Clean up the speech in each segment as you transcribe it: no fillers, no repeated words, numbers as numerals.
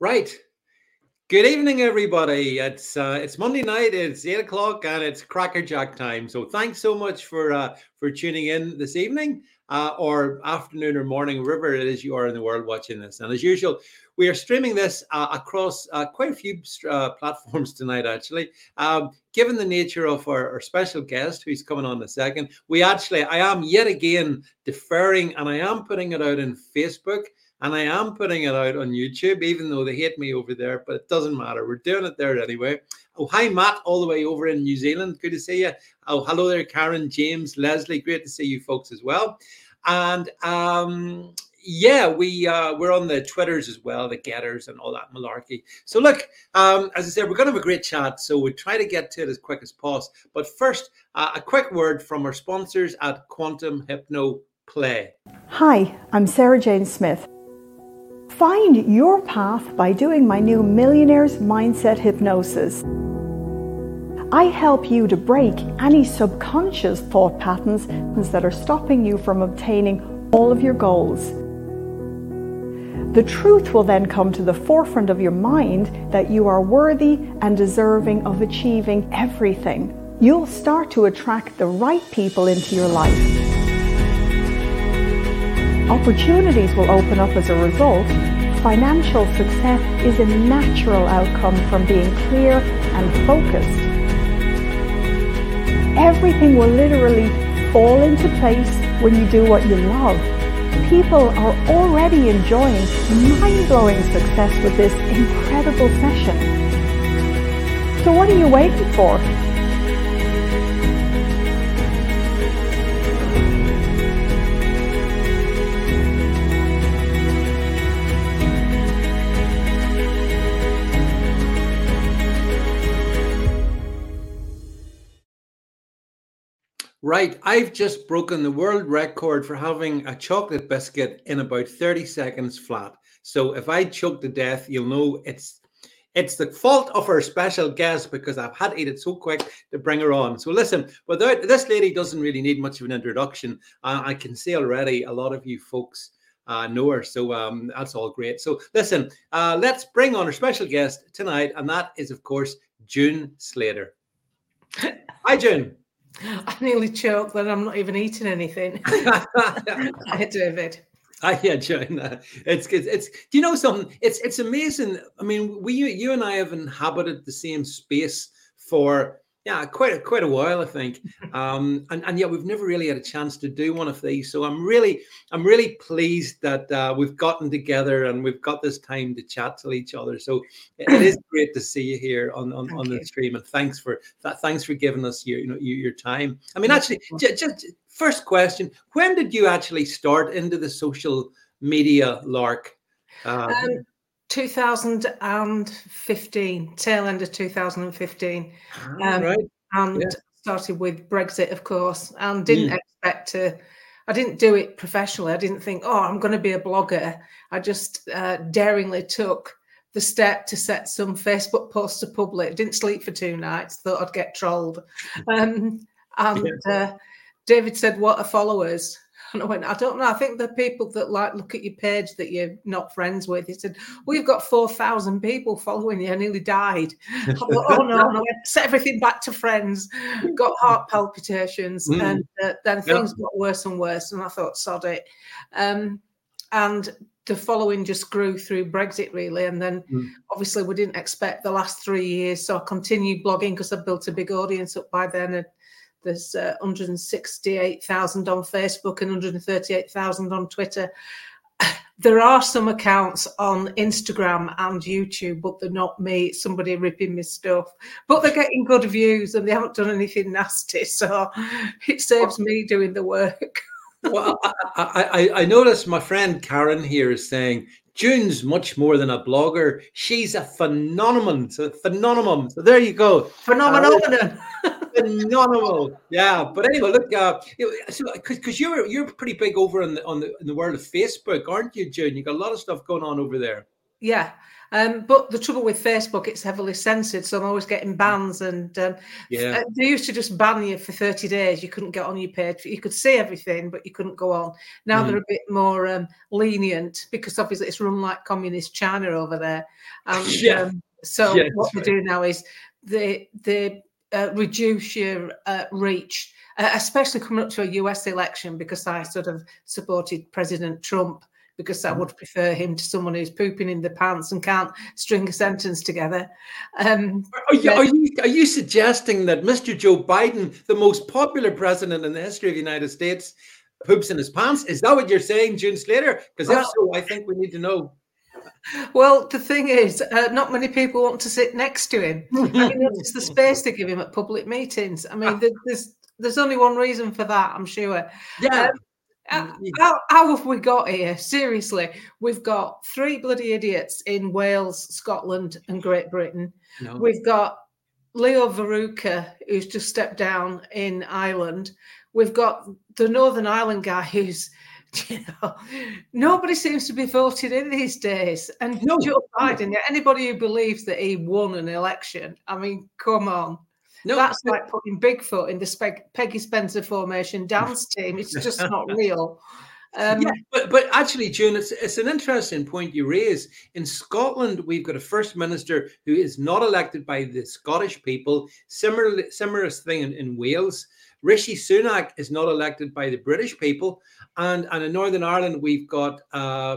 Right. Good evening, everybody. It's Monday night. It's 8 o'clock, and it's crackerjack time. So thanks so much for tuning in this evening, or afternoon, or morning, wherever it is you are in the world watching this. And as usual, we are streaming this across quite a few platforms tonight. Actually, given the nature of our special guest who's coming on in a second, I am yet again deferring, and I am putting it out in Facebook. And I am putting it out on YouTube, even though they hate me over there, but it doesn't matter. We're doing it there anyway. Oh, hi, Matt, all the way over in New Zealand. Good to see you. Oh, hello there, Karen, James, Leslie. Great to see you folks as well. And we're on the Twitters as well, the Getters and all that malarkey. So look, as I said, we're going to have a great chat. So we'll try to get to it as quick as possible. But first, a quick word from our sponsors at Quantum Hypno Play. Hi, I'm Sarah Jane Smith. Find your path by doing my new Millionaire's Mindset Hypnosis. I help you to break any subconscious thought patterns that are stopping you from obtaining all of your goals. The truth will then come to the forefront of your mind that you are worthy and deserving of achieving everything. You'll start to attract the right people into your life. Opportunities will open up as a result. Financial success is a natural outcome from being clear and focused. Everything will literally fall into place when you do what you love. People are already enjoying mind-blowing success with this incredible session. So what are you waiting for? Right, I've just broken the world record for having a chocolate biscuit in about 30 seconds flat. So if I choke to death, you'll know it's the fault of our special guest because I've had to eat it so quick to bring her on. So listen, without this lady doesn't really need much of an introduction. I can see already a lot of you folks know her, so that's all great. So listen, let's bring on our special guest tonight, and that is, of course, June Slater. Hi, June. I nearly choked that I'm not even eating anything. Hi, David. Yeah, June. It's do you know something? It's amazing. I mean, you and I have inhabited the same space for quite a while, I think. And yet we've never really had a chance to do one of these. So I'm really pleased that we've gotten together and we've got this time to chat to each other. So it is great to see you here on the stream, and thanks for giving us your time. I mean, actually, just first question: when did you actually start into the social media lark? 2015, tail end of 2015. Right. And started with Brexit, of course, and didn't expect to. I didn't do it professionally. I didn't think, I'm going to be a blogger. I just daringly took the step to set some Facebook posts to public. Didn't sleep for 2 nights. Thought I'd get trolled. David said, "What are followers?" And I went, "I don't know. I think the people that look at your page that you're not friends with." He said, "We've got 4,000 people following you." I nearly died. I thought, "Oh no!" And I went, set everything back to friends. Got heart palpitations, and then things got worse and worse. And I thought, "Sod it." And the following just grew through Brexit, really. And then obviously we didn't expect the last 3 years, so I continued blogging because I built a big audience up by then. And there's 168,000 on Facebook and 138,000 on Twitter. There are some accounts on Instagram and YouTube, but they're not me. It's somebody ripping my stuff. But they're getting good views and they haven't done anything nasty. So it saves me doing the work. Well, I noticed my friend Karen here is saying, June's much more than a blogger. She's a phenomenon. So there you go. Phenomenal. Phenomenal. Yeah. But anyway, look, because you're pretty big over in the world of Facebook, aren't you, June? You got a lot of stuff going on over there. Yeah. But the trouble with Facebook, it's heavily censored, so I'm always getting bans. And they used to just ban you for 30 days. You couldn't get on your page. You could see everything, but you couldn't go on. Now they're a bit more lenient because obviously it's run like communist China over there. And what they do now is they reduce your reach, especially coming up to a US election, because I sort of supported President Trump, because I would prefer him to someone who's pooping in the pants and can't string a sentence together. Are you suggesting that Mr. Joe Biden, the most popular president in the history of the United States, poops in his pants? Is that what you're saying, June Slater? Because if so, I think we need to know. Well, the thing is, not many people want to sit next to him. I mean, it's the space they give him at public meetings. I mean, there's only one reason for that, I'm sure. Yeah. How have we got here? Seriously, we've got 3 bloody idiots in Wales, Scotland, and Great Britain. No. We've got Leo Varadkar, who's just stepped down in Ireland. We've got the Northern Ireland guy who's, nobody seems to be voted in these days. And Joe Biden, anybody who believes that he won an election, I mean, come on. No, that's like putting Bigfoot in the Peggy Spencer formation dance team. It's just not real. But actually, June, it's an interesting point you raise. In Scotland, we've got a first minister who is not elected by the Scottish people. Similar thing in Wales. Rishi Sunak is not elected by the British people, and in Northern Ireland, we've got a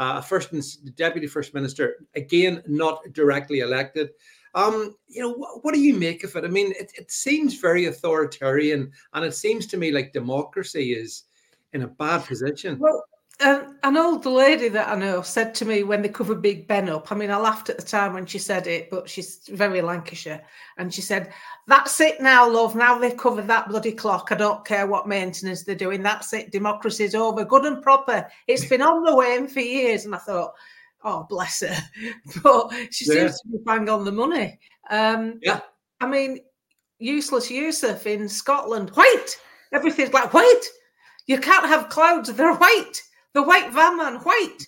deputy first minister, again not directly elected. What do you make of it? I mean, it seems very authoritarian, and it seems to me like democracy is in a bad position. Well, an old lady that I know said to me when they covered Big Ben up, I mean, I laughed at the time when she said it, but she's very Lancashire, and she said, "That's it now, love. Now they've covered that bloody clock. I don't care what maintenance they're doing. That's it. Democracy's over. Good and proper. It's been on the wane for years." And I thought, oh, bless her. But she seems to be bang on the money. I mean, Useless Yusuf in Scotland, white. Everything's like, white. You can't have clouds. They're white. The white van man, white.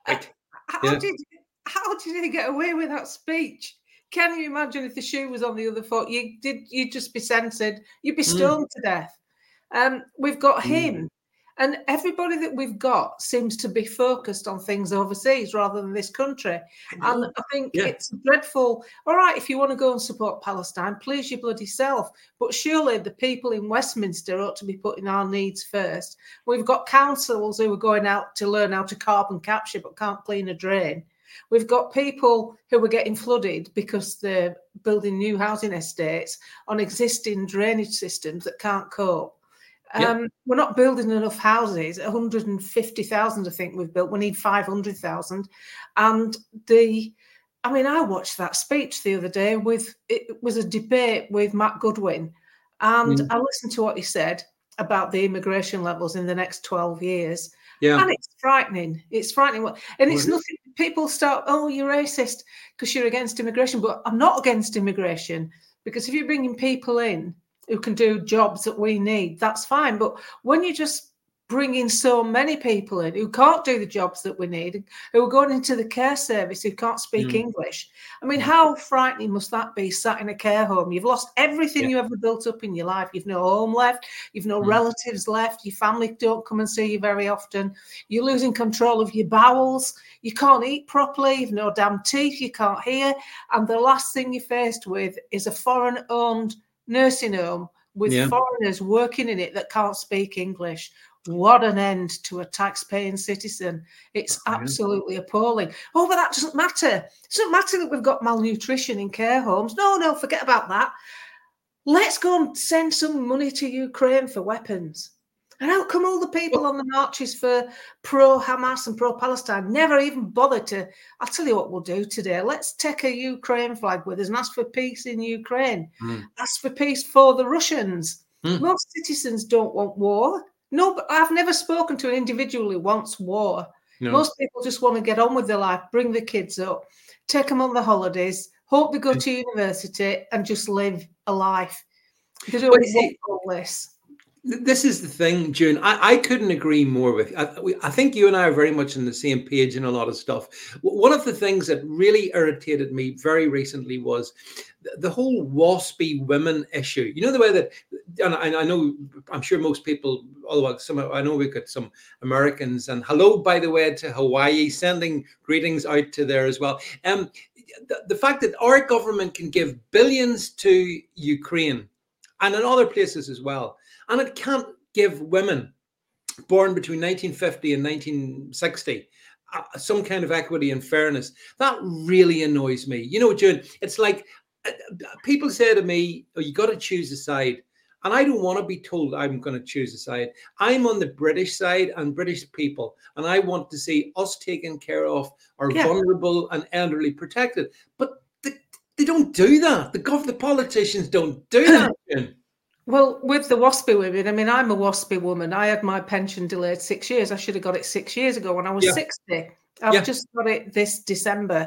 How did he get away with that speech? Can you imagine if the shoe was on the other foot? You'd just be censored. You'd be stoned to death. We've got him. And everybody that we've got seems to be focused on things overseas rather than this country. And I think it's dreadful. All right, if you want to go and support Palestine, please your bloody self. But surely the people in Westminster ought to be putting our needs first. We've got councils who are going out to learn how to carbon capture but can't clean a drain. We've got people who are getting flooded because they're building new housing estates on existing drainage systems that can't cope. We're not building enough houses. 150,000, I think we've built. We need 500,000. And I watched that speech the other day it was a debate with Matt Goodwin. And I listened to what he said about the immigration levels in the next 12 years. Yeah. And it's frightening. It's frightening. And it's nothing. People start, oh, you're racist because you're against immigration. But I'm not against immigration, because if you're bringing people in who can do jobs that we need, that's fine. But when you just bring in so many people in who can't do the jobs that we need, who are going into the care service, who can't speak English, I mean, how frightening must that be, sat in a care home? You've lost everything you ever built up in your life. You've no home left. You've no relatives left. Your family don't come and see you very often. You're losing control of your bowels. You can't eat properly. You've no damn teeth. You can't hear. And the last thing you're faced with is a foreign-owned nursing home with foreigners working in it that can't speak English. What an end to a tax-paying citizen. It's absolutely appalling. Oh, but that doesn't matter. It doesn't matter that we've got malnutrition in care homes. No, forget about that. Let's go and send some money to Ukraine for weapons. And how come all the people on the marches for pro-Hamas and pro-Palestine never even bothered to... I'll tell you what we'll do today. Let's take a Ukraine flag with us and ask for peace in Ukraine. Ask for peace for the Russians. Most citizens don't want war. No, but I've never spoken to an individual who wants war. No. Most people just want to get on with their life, bring the kids up, take them on the holidays, hope they go to university and just live a life. They don't want all this. This is the thing, June. I couldn't agree more with you. I think you and I are very much on the same page in a lot of stuff. One of the things that really irritated me very recently was the whole WASPy women issue. You know, the way that, and I know, I'm sure most people, although I know we've got some Americans, and hello, by the way, to Hawaii, sending greetings out to there as well. The fact that our government can give billions to Ukraine and in other places as well, and it can't give women born between 1950 and 1960 some kind of equity and fairness. That really annoys me. You know, June, it's like people say to me, oh, you got to choose a side. And I don't want to be told I'm going to choose a side. I'm on the British side and British people. And I want to see us taken care of, our vulnerable and elderly protected. But they don't do that. The politicians don't do that. June. Well, with the WASPy women, I mean, I'm a WASPy woman. I had my pension delayed 6 years. I should have got it 6 years ago when I was 60. I've just got it this December.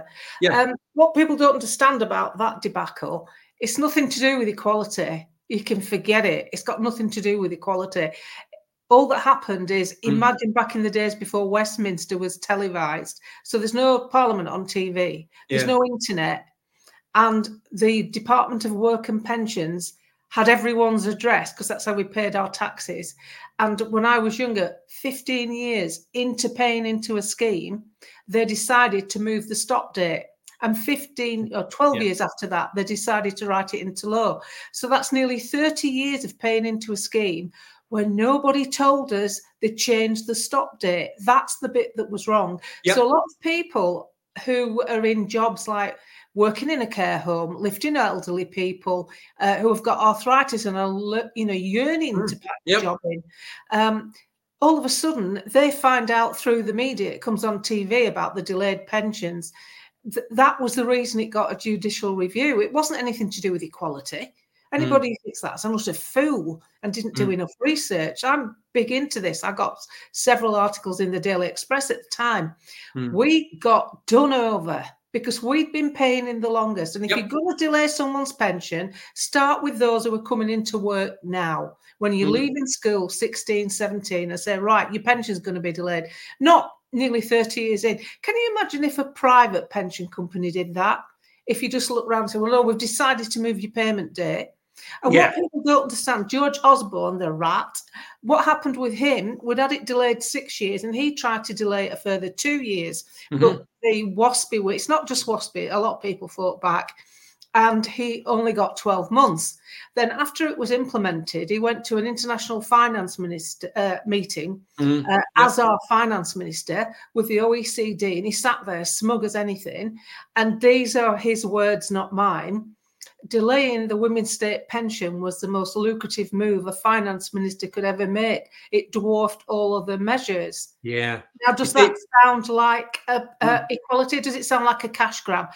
What people don't understand about that debacle, it's nothing to do with equality. You can forget it. It's got nothing to do with equality. All that happened is, imagine back in the days before Westminster was televised. So there's no Parliament on TV. There's no internet. And the Department of Work and Pensions had everyone's address, because that's how we paid our taxes. And when I was younger, 15 years into paying into a scheme, they decided to move the stop date. And 15 or 12 years after that, they decided to write it into law. So that's nearly 30 years of paying into a scheme where nobody told us they changed the stop date. That's the bit that was wrong. So a lot of people who are in jobs like working in a care home, lifting elderly people who have got arthritis and are, yearning to pack the job in. All of a sudden, they find out through the media, it comes on TV about the delayed pensions. That was the reason it got a judicial review. It wasn't anything to do with equality. Anybody who thinks that's an utter fool and didn't do enough research. I'm big into this. I got several articles in the Daily Express at the time. We got done over because we'd been paying in the longest. And if you're going to delay someone's pension, start with those who are coming into work now. When you're leaving school, 16, 17, and say, right, your pension's going to be delayed. Not nearly 30 years in. Can you imagine if a private pension company did that? If you just look around and say, well, no, we've decided to move your payment date. And what people don't understand, George Osborne, the rat, what happened with him, we'd had it delayed 6 years and he tried to delay it a further 2 years. But the WASPy, it's not just WASPy, a lot of people fought back, and he only got 12 months. Then after it was implemented, he went to an international finance minister meeting as our finance minister with the OECD, and he sat there smug as anything. And these are his words, not mine. Delaying the women's state pension was the most lucrative move a finance minister could ever make. It dwarfed all other measures. Now, does that sound like equality? Does it sound like a cash grab?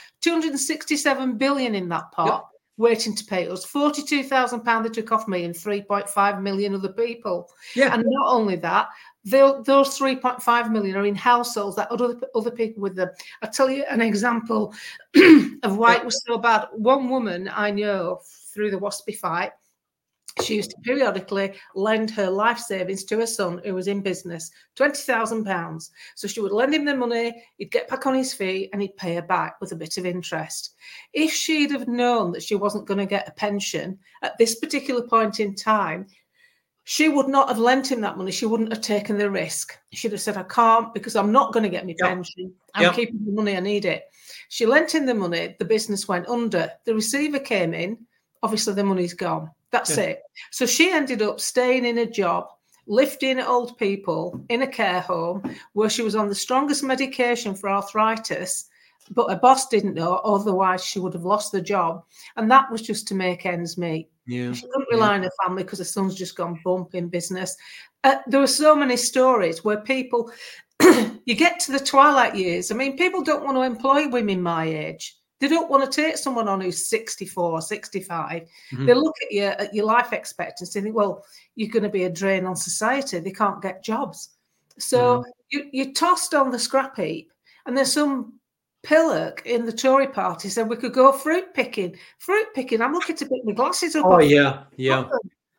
267 billion in that pot, waiting to pay us. £42,000 they took off me and 3.5 million other people. And not only that, those 3.5 million are in households that other people with them. I'll tell you an example of why it was so bad. One woman I know through the WASPy fight, she used to periodically lend her life savings to her son who was in business, £20,000. So she would lend him the money, he'd get back on his feet and he'd pay her back with a bit of interest. If she'd have known that she wasn't going to get a pension at this particular point in time, she would not have lent him that money. She wouldn't have taken the risk. She'd have said, I can't because I'm not going to get my pension. I'm keeping the money, I need it. She lent him the money. The business went under. The receiver came in. Obviously, the money's gone. That's it. So she ended up staying in a job, lifting old people in a care home where she was on the strongest medication for arthritis, but her boss didn't know, otherwise she would have lost the job. And that was just to make ends meet. She couldn't rely on her family because her son's just gone bump in business. There were so many stories where people, you get to the twilight years. I mean, people don't want to employ women my age. They don't want to take someone on who's 64, 65. They look at your life expectancy and think, well, you're going to be a drain on society. They can't get jobs. So you're tossed on the scrap heap, and there's some pillock in the Tory party said we could go fruit picking. I'm looking to pick my glasses up.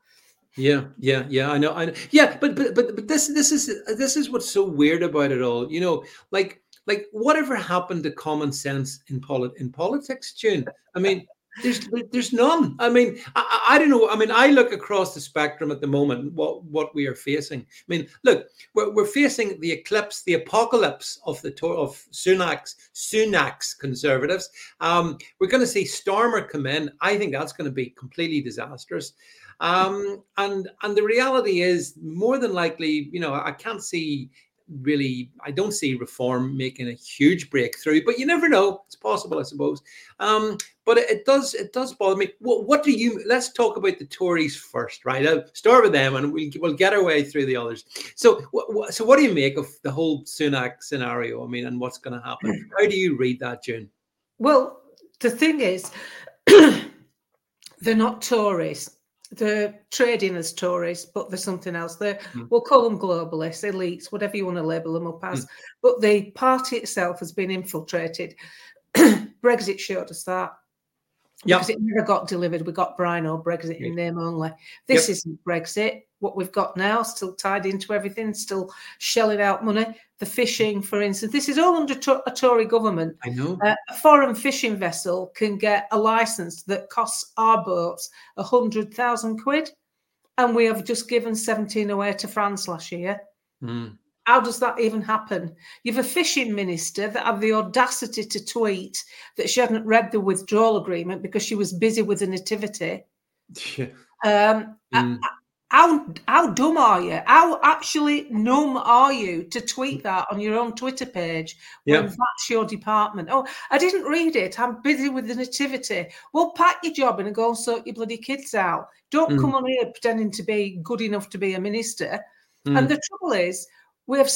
Yeah. I know. Yeah, but this is what's so weird about it all. Like whatever happened to common sense in politics, June? I mean, there's none. I mean, I don't know. I mean, I look across the spectrum at the moment. What we are facing. I mean, look, we're facing the eclipse, the apocalypse of of Sunak's conservatives. We're going to see Starmer come in. I think that's going to be completely disastrous. And the reality is, more than likely, I can't see really. I don't see reform making a huge breakthrough, but you never know. It's possible, I suppose. But it does bother me. What do you? Let's talk about the Tories first, right? I'll start with them, and we'll get our way through the others. So what do you make of the whole Sunak scenario? I mean, and what's going to happen? How do you read that, June? Well, the thing is, they're not Tories. They're trading as Tories, but there's something else. We'll call them globalists, elites, whatever you want to label them up as. But the party itself has been infiltrated. Brexit showed us that. Because it never got delivered. We got Brino, Brexit in name only. This isn't Brexit. What we've got now, still tied into everything, still shelling out money. The fishing, for instance, this is all under a Tory government. I know. A foreign fishing vessel can get a licence that costs our boats 100,000 quid. And we have just given 17 away to France last year. How does that even happen? You have a fishing minister that had the audacity to tweet that she hadn't read the withdrawal agreement because she was busy with the nativity. How dumb are you? How actually numb are you to tweet that on your own Twitter page when that's your department? Oh, I didn't read it. I'm busy with the nativity. Well, pack your job in and go and sort your bloody kids out. Don't come on here pretending to be good enough to be a minister. And the trouble is, we have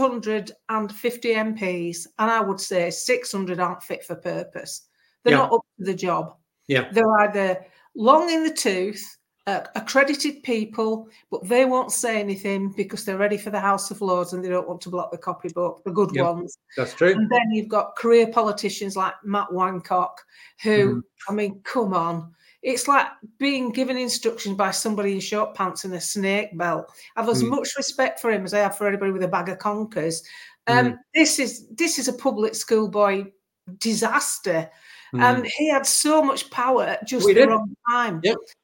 650 MPs, and I would say 600 aren't fit for purpose. They're not up to the job. They're either long in the tooth, accredited people, but they won't say anything because they're ready for the House of Lords and they don't want to block the copybook, the good ones. That's true. And then you've got career politicians like Matt Wancock, who, I mean, come on. It's like being given instructions by somebody in short pants and a snake belt. I have as much respect for him as I have for anybody with a bag of conkers. This is a public school boy disaster. And he had so much power at just the wrong time.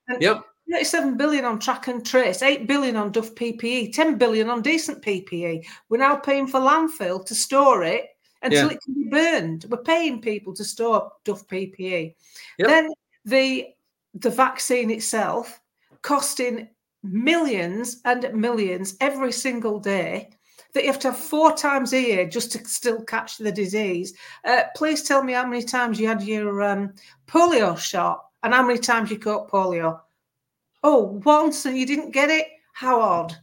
37 billion on track and trace, 8 billion on Duff PPE, 10 billion on decent PPE. We're now paying for landfill to store it until it can be burned. We're paying people to store Duff PPE. Then the vaccine itself costing millions and millions every single day that you have to have 4 times a year just to still catch the disease. Please tell me how many times you had your polio shot and how many times you caught polio. Oh, once and you didn't get it? How odd.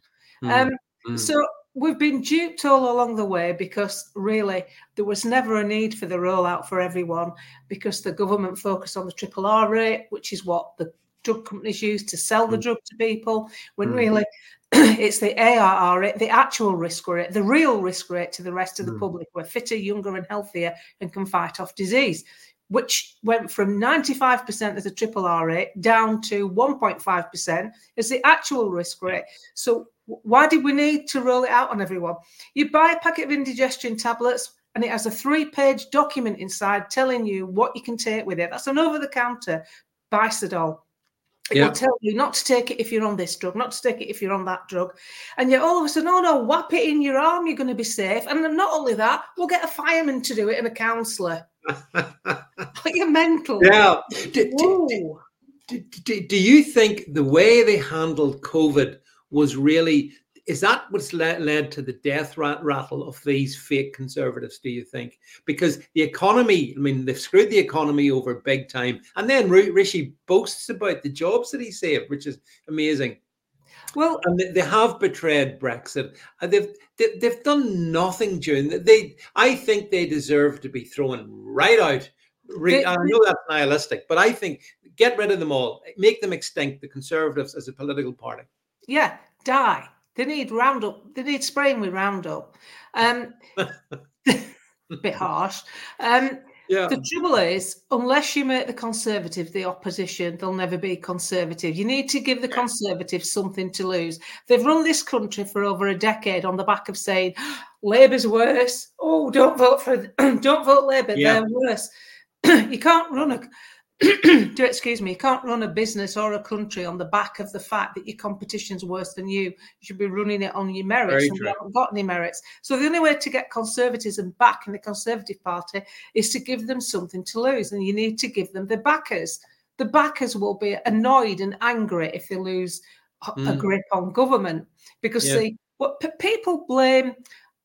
So we've been duped all along the way because really there was never a need for the rollout for everyone because the government focused on the triple R rate, which is what the drug companies use to sell the drug to people, when really it's the ARR rate, the actual risk rate, the real risk rate to the rest of the public. We're fitter, younger and healthier and can fight off disease, which went from 95% as a triple R rate down to 1.5% as the actual risk rate. So why did we need to roll it out on everyone? You buy a packet of indigestion tablets and it has a 3-page document inside telling you what you can take with it. That's an over-the-counter Bicidol. It will tell you not to take it if you're on this drug, not to take it if you're on that drug. And yet all of a sudden, oh no, whap it in your arm, you're going to be safe. And not only that, we'll get a fireman to do it and a counsellor. Like you're mental. Yeah. Do you think the way they handled COVID was really, is that what's led to the death rattle of these fake conservatives, do you think? Because the economy, I mean, they've screwed the economy over big time. And then Rishi boasts about the jobs that he saved, which is amazing. Well, and they have betrayed Brexit. They've done nothing, June. I think they deserve to be thrown right out. I know that's nihilistic, but I think get rid of them all. Make them extinct, the Conservatives as a political party. Yeah, die. They need Roundup. They need spraying with Roundup. A bit harsh. Yeah. The trouble is, unless you make the Conservative the opposition, they'll never be Conservative. You need to give the Conservatives something to lose. They've run this country for over a decade on the back of saying, Labour's worse. Oh, don't vote Labour. Yeah. They're worse. You can't run you can't run a business or a country on the back of the fact that your competition's worse than you. You should be running it on your merits, and we haven't got any merits. So the only way to get conservatism back in the Conservative Party is to give them something to lose, and you need to give them the backers. The backers will be annoyed and angry if they lose a grip on government, because people blame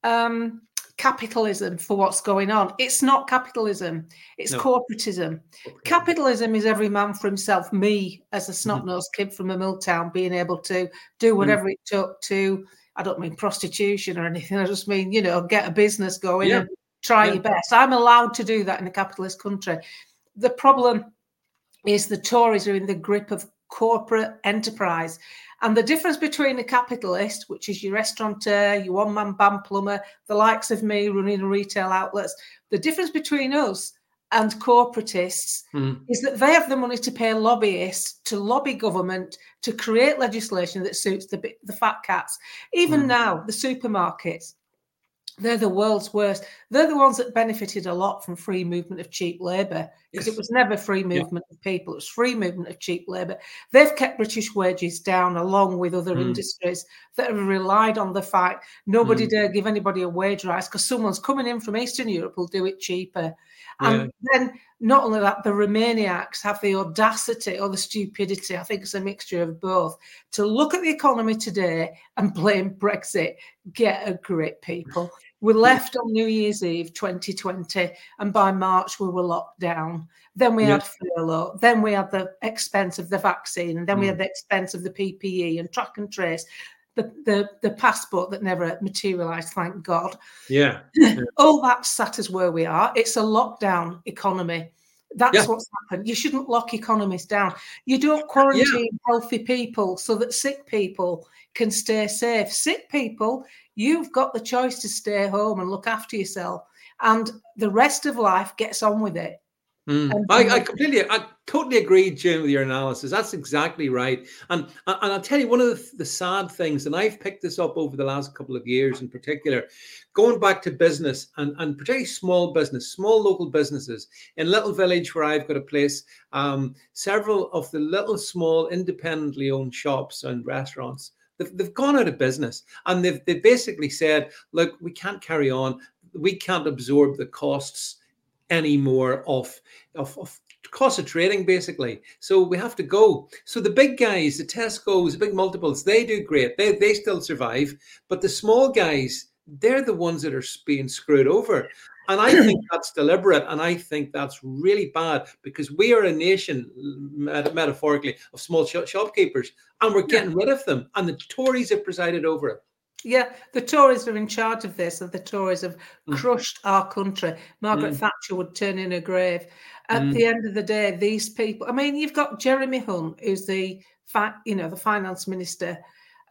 capitalism for what's going on. It's not capitalism, it's corporatism. Capitalism is every man for himself. Me, as a snot-nosed kid from a mill town, being able to do whatever it took to, I don't mean prostitution or anything, I just mean, get a business going and try your best. I'm allowed to do that in a capitalist country. The problem is the Tories are in the grip of corporate enterprise. And the difference between a capitalist, which is your restaurateur, your one-man band plumber, the likes of me running retail outlets, the difference between us and corporatists is that they have the money to pay lobbyists to lobby government to create legislation that suits the fat cats. Even now, the supermarkets, they're the world's worst. They're the ones that benefited a lot from free movement of cheap labour, because it was never free movement of people. It was free movement of cheap labour. They've kept British wages down along with other industries that have relied on the fact nobody dare give anybody a wage rise because someone's coming in from Eastern Europe who'll do it cheaper. And then not only that, the Remainiacs have the audacity or the stupidity, I think it's a mixture of both, to look at the economy today and blame Brexit. Get a grip, people. We left on New Year's Eve 2020, and by March we were locked down. Then we had furlough. Then we had the expense of the vaccine, and then we had the expense of the PPE and track and trace. The passport that never materialised, thank God. Yeah. All that sat us where we are. It's a lockdown economy. That's what's happened. You shouldn't lock economies down. You don't quarantine healthy people so that sick people can stay safe. Sick people, you've got the choice to stay home and look after yourself. And the rest of life gets on with it. I totally agree, Jim, with your analysis. That's exactly right. And I'll tell you, one of the sad things, and I've picked this up over the last couple of years in particular, going back to business and particularly small business, small local businesses. In Little Village, where I've got a place, several of the little small independently owned shops and restaurants, they've gone out of business. And they've basically said, look, we can't carry on. We can't absorb the costs anymore of cost of trading, basically. So we have to go. So the big guys, the Tesco's, the big multiples, they do great. They still survive. But the small guys, they're the ones that are being screwed over. And I think that's deliberate. And I think that's really bad, because we are a nation, metaphorically, of small shopkeepers, and we're getting rid of them. And the Tories have presided over it. Yeah, the Tories are in charge of this, and the Tories have crushed our country. Margaret Thatcher would turn in her grave. At the end of the day, these people, I mean, you've got Jeremy Hunt, who's the finance minister,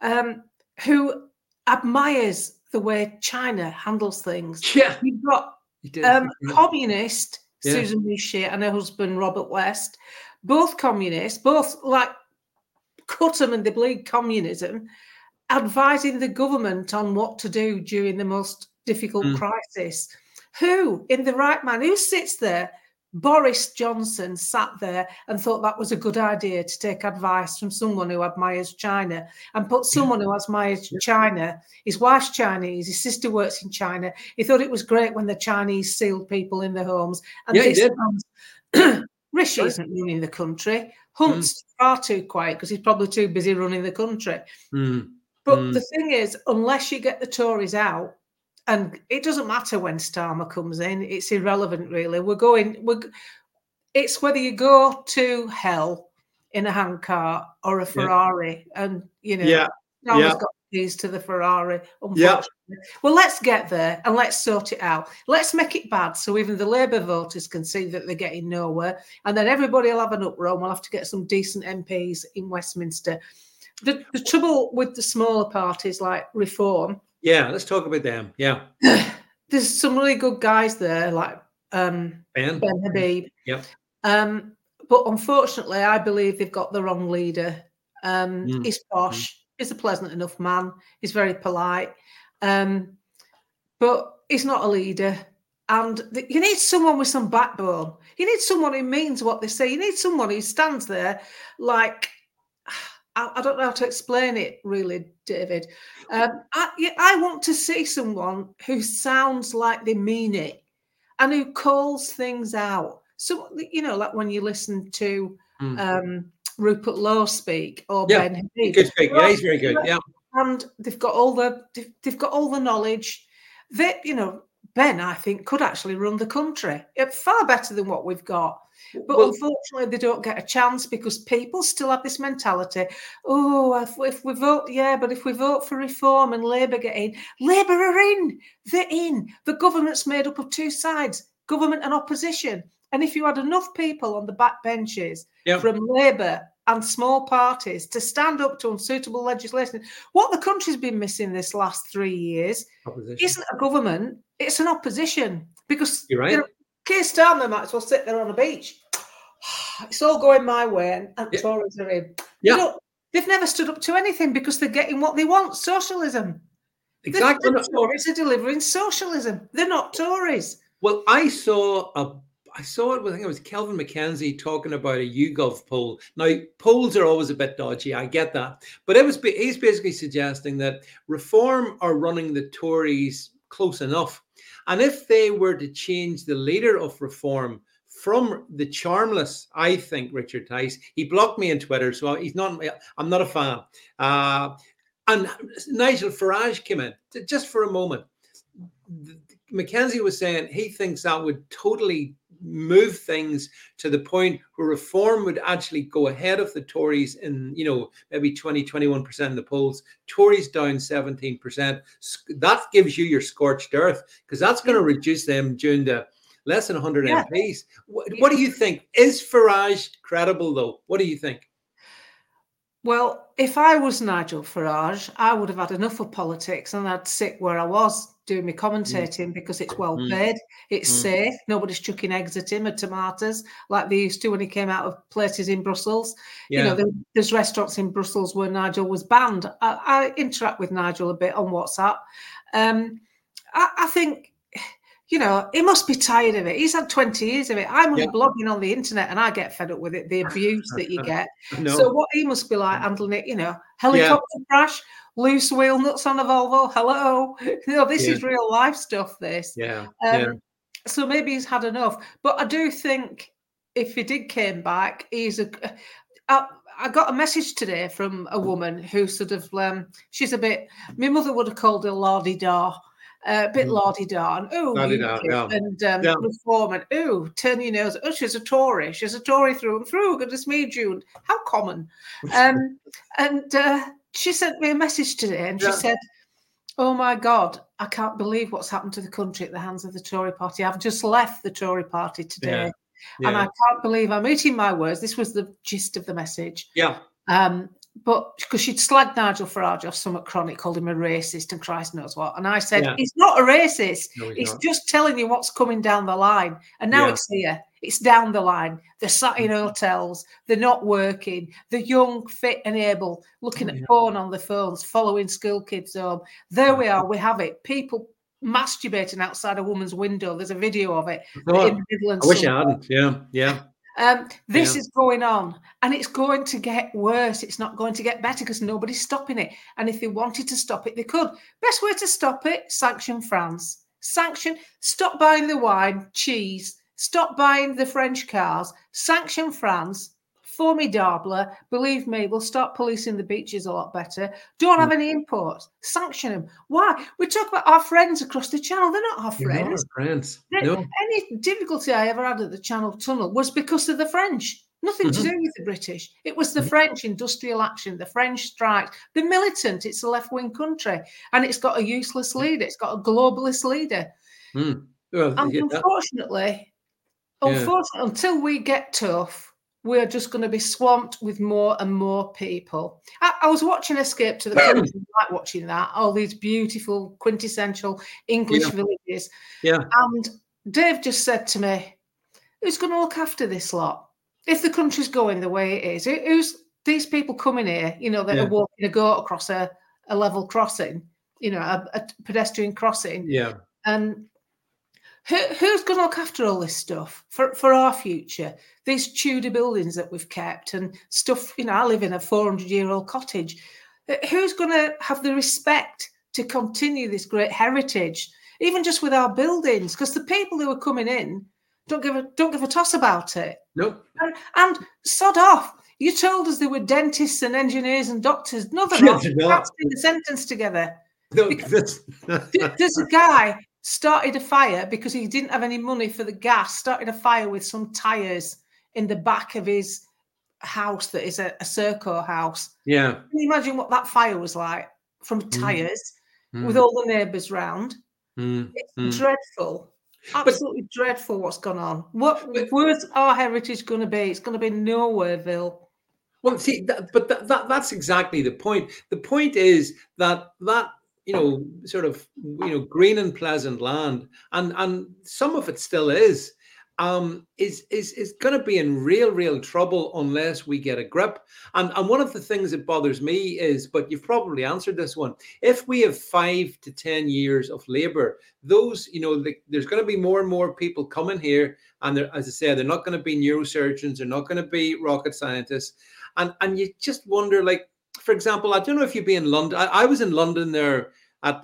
who admires the way China handles things. Yeah. You've got communist Susan Boucher and her husband, Robert West, both communists, both like cut them and they bleed communism, advising the government on what to do during the most difficult crisis. Who, in the right mind, who sits there? Boris Johnson sat there and thought that was a good idea to take advice from someone who admires China, and put someone who admires China, his wife's Chinese, his sister works in China. He thought it was great when the Chinese sealed people in their homes. And he did. Rishi isn't running the country. Hunt's far too quiet because he's probably too busy running the country. But the thing is, unless you get the Tories out, and it doesn't matter when Starmer comes in, it's irrelevant, really. It's whether you go to hell in a handcart or a Ferrari. And, Starmer's got keys to the Ferrari, unfortunately. Well, let's get there and let's sort it out. Let's make it bad so even the Labour voters can see that they're getting nowhere. And then everybody will have an uproar, and we'll have to get some decent MPs in Westminster. The trouble with the smaller parties like Reform. Yeah, let's talk about them. Yeah. There's some really good guys there, like Ben Ben. Habib. Yep. But unfortunately, I believe they've got the wrong leader. He's posh. He's a pleasant enough man. He's very polite. But he's not a leader. And you need someone with some backbone. You need someone who means what they say. You need someone who stands there like, I don't know how to explain it really, David. I want to see someone who sounds like they mean it and who calls things out. So, like when you listen to Rupert Lowe speak or Ben Habib. He could speak. Yeah, he's very good. Yeah. And they've got all the knowledge that, Ben, I think, could actually run the country far better than what we've got. But unfortunately, they don't get a chance because people still have this mentality. Oh, if we vote, but if we vote for reform and Labour get in, Labour are in. They're in. The government's made up of two sides, government and opposition. And if you had enough people on the backbenches from Labour and small parties to stand up to unsuitable legislation, what the country's been missing this last 3 years isn't a government, it's an opposition. Because you're right. Keir Starmer might as well sit there on a beach. It's all going my way and Tories are in. Yeah. They've never stood up to anything because they're getting what they want, socialism. Exactly. The Tories are delivering socialism. They're not Tories. Well, I saw it. I think it was Kelvin McKenzie talking about a YouGov poll. Now, polls are always a bit dodgy. I get that. But he's basically suggesting that Reform are running the Tories close enough. And if they were to change the leader of Reform from the charmless, I think, Richard Tice, he blocked me on Twitter, so I'm not a fan. And Nigel Farage came in just for a moment. McKenzie was saying he thinks that would totally move things to the point where Reform would actually go ahead of the Tories in, maybe 20-21% in the polls. Tories down 17%. That gives you your scorched earth because that's going to reduce them down to less than 100 MPs. What do you think? Is Farage credible, though? What do you think? Well, if I was Nigel Farage, I would have had enough of politics and I'd sit where I was doing my commentating because it's well paid, it's safe, nobody's chucking eggs at him or tomatoes like they used to when he came out of places in Brussels. There's restaurants in Brussels where Nigel was banned. I interact with Nigel a bit on WhatsApp. I think, he must be tired of it. He's had 20 years of it. I'm only blogging on the internet and I get fed up with it, the abuse that you get. So what he must be like handling it, helicopter crash, loose wheel nuts on a Volvo. Hello. This is real life stuff, this. So maybe he's had enough. But I do think if he did came back, I got a message today from a woman who sort of, she's a bit, my mother would have called her la-di-da. A bit la-di-da, and Reform, and turn your nose. Oh, she's a Tory. She's a Tory through and through. Goodness me, June, how common. And she sent me a message today, and she said, "Oh my God, I can't believe what's happened to the country at the hands of the Tory party. I've just left the Tory party today, and I can't believe I'm eating my words." This was the gist of the message. But because she'd slagged Nigel Farage off somewhat chronic, called him a racist and Christ knows what. And I said, he's not a racist. No, he's just telling you what's coming down the line. And now it's here. It's down the line. They're sat in hotels. They're not working. They're young, fit and able, looking at porn on their phones, following school kids home. There we are. We have it. People masturbating outside a woman's window. There's a video of it in the Midlands. I wish I hadn't. Yeah. This is going on and it's going to get worse. It's not going to get better because nobody's stopping it. And if they wanted to stop it, they could. Best way to stop it, sanction France. Stop buying the wine, cheese, stop buying the French cars, sanction France, formidable. Believe me, we'll start policing the beaches a lot better. Don't have any imports. Sanction them. Why? We talk about our friends across the channel. They're not our friends. No. Any difficulty I ever had at the Channel Tunnel was because of the French. Nothing to do with the British. It was the French industrial action, the French strikes, the militant. It's a left-wing country. And it's got a useless leader. It's got a globalist leader. And unfortunately, until we get tough, we're just going to be swamped with more and more people. I was watching Escape to the Country, like watching that, all these beautiful, quintessential English villages. And Dave just said to me, who's going to look after this lot? If the country's going the way it is, who's these people coming here, that are walking a goat across a level crossing, a pedestrian crossing. Yeah. And who's going to look after all this stuff for our future? These Tudor buildings that we've kept and stuff, I live in a 400-year-old cottage. Who's going to have the respect to continue this great heritage, even just with our buildings? Because the people who are coming in don't give a toss about it. Nope. And sod off. You told us there were dentists and engineers and doctors. No, they're not. That's in the sentence together. No, there's a guy started a fire because he didn't have any money for the gas. Started a fire with some tyres in the back of his house that is a Serco house. Yeah. Can you imagine what that fire was like from tyres with all the neighbours round? It's dreadful. Absolutely dreadful what's gone on. Where's our heritage going to be? It's going to be nowhereville. Well, see, that's exactly the point. The point is that sort of green and pleasant land, and some of it still is going to be in real trouble unless we get a grip. And one of the things that bothers me is, but you've probably answered this one, if we have 5 to 10 years of labor, those, there's going to be more and more people coming here. And as I said, they're not going to be neurosurgeons. They're not going to be rocket scientists. And you just wonder, like, for example, I don't know if you'd be in London. I was in London there at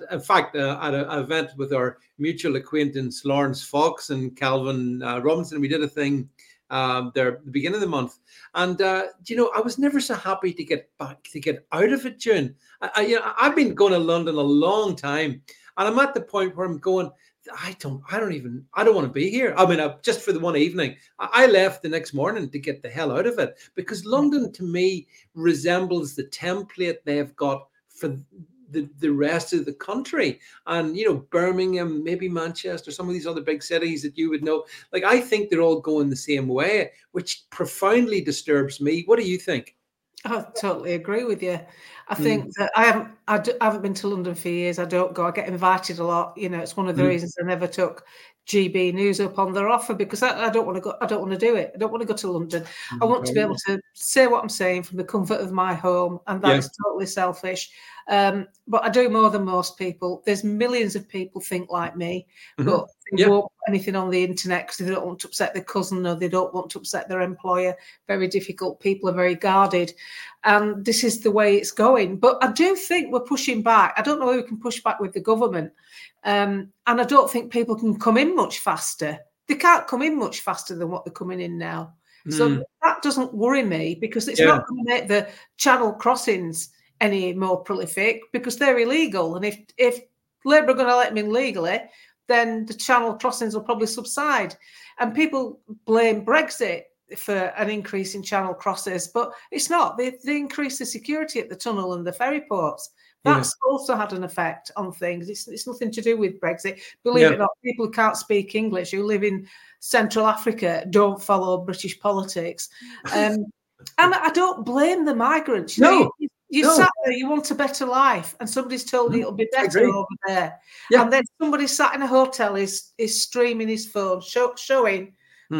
an event with our mutual acquaintance Lawrence Fox and Calvin Robinson. We did a thing there at the beginning of the month, and I was never so happy to get out of it, June. I've been going to London a long time, and I'm at the point where I'm going, I don't want to be here. I mean, just for the one evening, I left the next morning to get the hell out of it, because London to me resembles the template they've got for the rest of the country. And Birmingham, maybe Manchester, some of these other big cities that you would know, like, I think they're all going the same way, which profoundly disturbs me. What do you think? I totally agree with you. I think that I haven't been to London for years. I don't go. I get invited a lot. It's one of the reasons I never took GB News up on their offer, because I don't want to go. I don't want to do it. I don't want to go to London. I want to be able to say what I'm saying from the comfort of my home, and that is totally selfish. But I do more than most people. There's millions of people think like me, but they won't put anything on the internet because they don't want to upset their cousin, or they don't want to upset their employer. Very difficult. People are very guarded, and this is the way it's going. But I do think we're pushing back. I don't know who we can push back with the government, and I don't think people can come in much faster. They can't come in much faster than what they're coming in now. So that doesn't worry me, because it's not going to make the channel crossings any more prolific, because they're illegal. And if Labour are going to let them in legally, then the channel crossings will probably subside. And people blame Brexit for an increase in channel crossings, but it's not. They increased the security at the tunnel and the ferry ports. That's also had an effect on things. It's nothing to do with Brexit. Believe it or not, people who can't speak English, who live in Central Africa, don't follow British politics. And I don't blame the migrants. You sat there, you want a better life, and somebody's told you it'll be better over there. Yeah. And then somebody sat in a hotel is streaming his phone, showing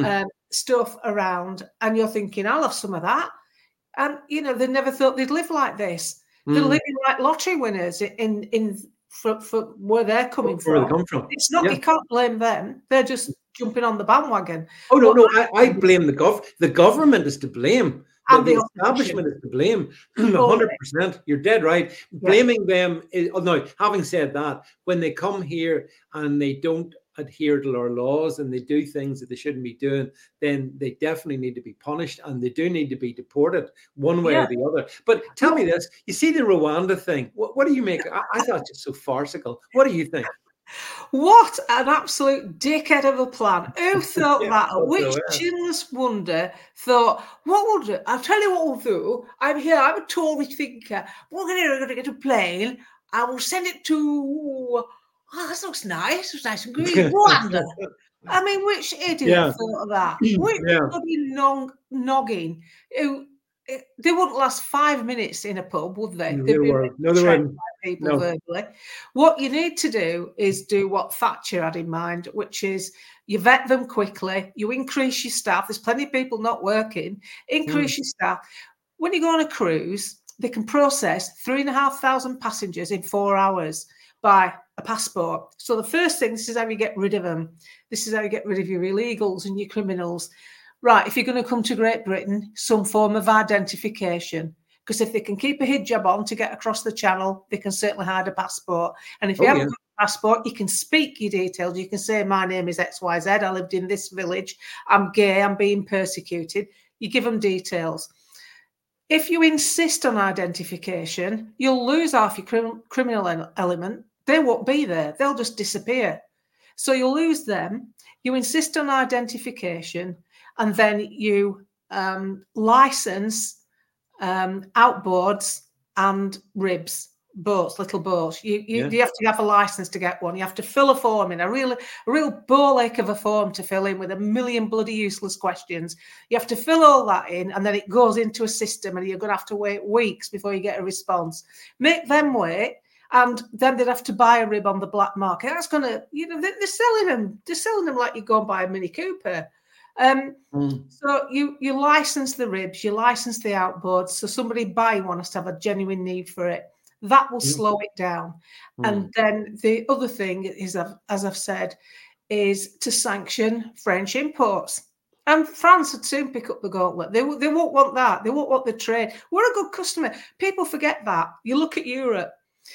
stuff around, and you're thinking, I'll have some of that. And, they never thought they'd live like this. They're living like lottery winners for where they're coming from. Where they come from. It's not, you can't blame them. They're just jumping on the bandwagon. Oh, no, I blame the government is to blame. And the establishment is to blame. 100%. You're dead right. Blaming them is, no, having said that, when they come here and they don't adhere to our laws and they do things that they shouldn't be doing, then they definitely need to be punished, and they do need to be deported one way or the other. But tell me this, you see the Rwanda thing, what do you make? I thought it was so farcical. What do you think? What an absolute dickhead of a plan. Who thought that? Which chinless wonder thought, what we'll do? I'll tell you what we'll do. I'm here, I'm a Tory thinker. We're going to get a plane. I will send it to, that looks nice. It's nice and green. Rwanda. I mean, which idiot thought of that? Which bloody noggin who... They wouldn't last 5 minutes in a pub, would they? No, they wouldn't. people No. verbally. What you need to do is do what Thatcher had in mind, which is you vet them quickly, you increase your staff. There's plenty of people not working. Increase your staff. When you go on a cruise, they can process 3,500 passengers in 4 hours by a passport. So the first thing, this is how you get rid of them. This is how you get rid of your illegals and your criminals. Right, if you're going to come to Great Britain, some form of identification. Because if they can keep a hijab on to get across the channel, they can certainly hide a passport. And if you haven't got a passport, you can speak your details. You can say, my name is XYZ, I lived in this village, I'm gay, I'm being persecuted. You give them details. If you insist on identification, you'll lose half your criminal element. They won't be there. They'll just disappear. So you'll lose them. You insist on identification, and then you license outboards and ribs, boats, little boats. You have to have a license to get one. You have to fill a form in, a real ball ache of a form to fill in with a million bloody useless questions. You have to fill all that in, and then it goes into a system, and you're going to have to wait weeks before you get a response. Make them wait, and then they'd have to buy a rib on the black market. That's going to, they're selling them. They're selling them like you go and buy a Mini Cooper. So you license the ribs, you license the outboards, so somebody buying one has to have a genuine need for it. That will slow it down. And then the other thing is, as I've said, is to sanction French imports. And France would soon pick up the gauntlet. They won't want that. They won't want the trade. We're a good customer. People forget that. You look at Europe.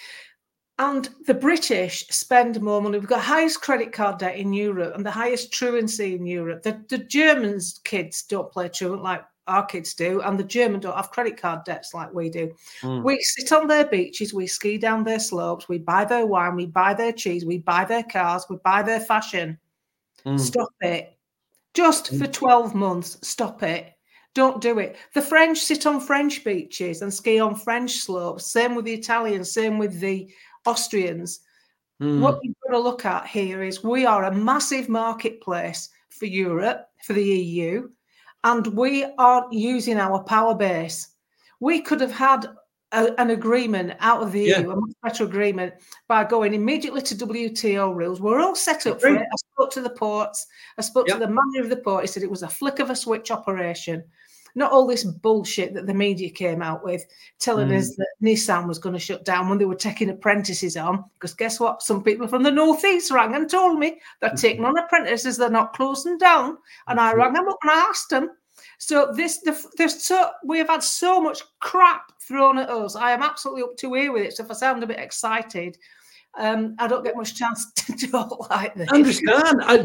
And the British spend more money. We've got the highest credit card debt in Europe and the highest truancy in Europe. The Germans' kids don't play truant like our kids do, and the Germans don't have credit card debts like we do. We sit on their beaches, we ski down their slopes, we buy their wine, we buy their cheese, we buy their cars, we buy their fashion. Stop it. Just for 12 months, stop it. Don't do it. The French sit on French beaches and ski on French slopes. Same with the Italians, same with the Austrians. What you've got to look at here is we are a massive marketplace for Europe, for the EU, and we aren't using our power base. We could have had an agreement out of the EU, a much better agreement, by going immediately to WTO rules. We're all set up for it. I spoke to the ports. I spoke to the manager of the port. He said it was a flick of a switch operation. Not all this bullshit that the media came out with, telling us that Nissan was going to shut down when they were taking apprentices on. Because guess what? Some people from the northeast rang and told me they're taking on apprentices. They're not closing down. And I rang them up and I asked them. So we have had so much crap thrown at us. I am absolutely up to here with it. So if I sound a bit excited, I don't get much chance to talk like this. I understand. I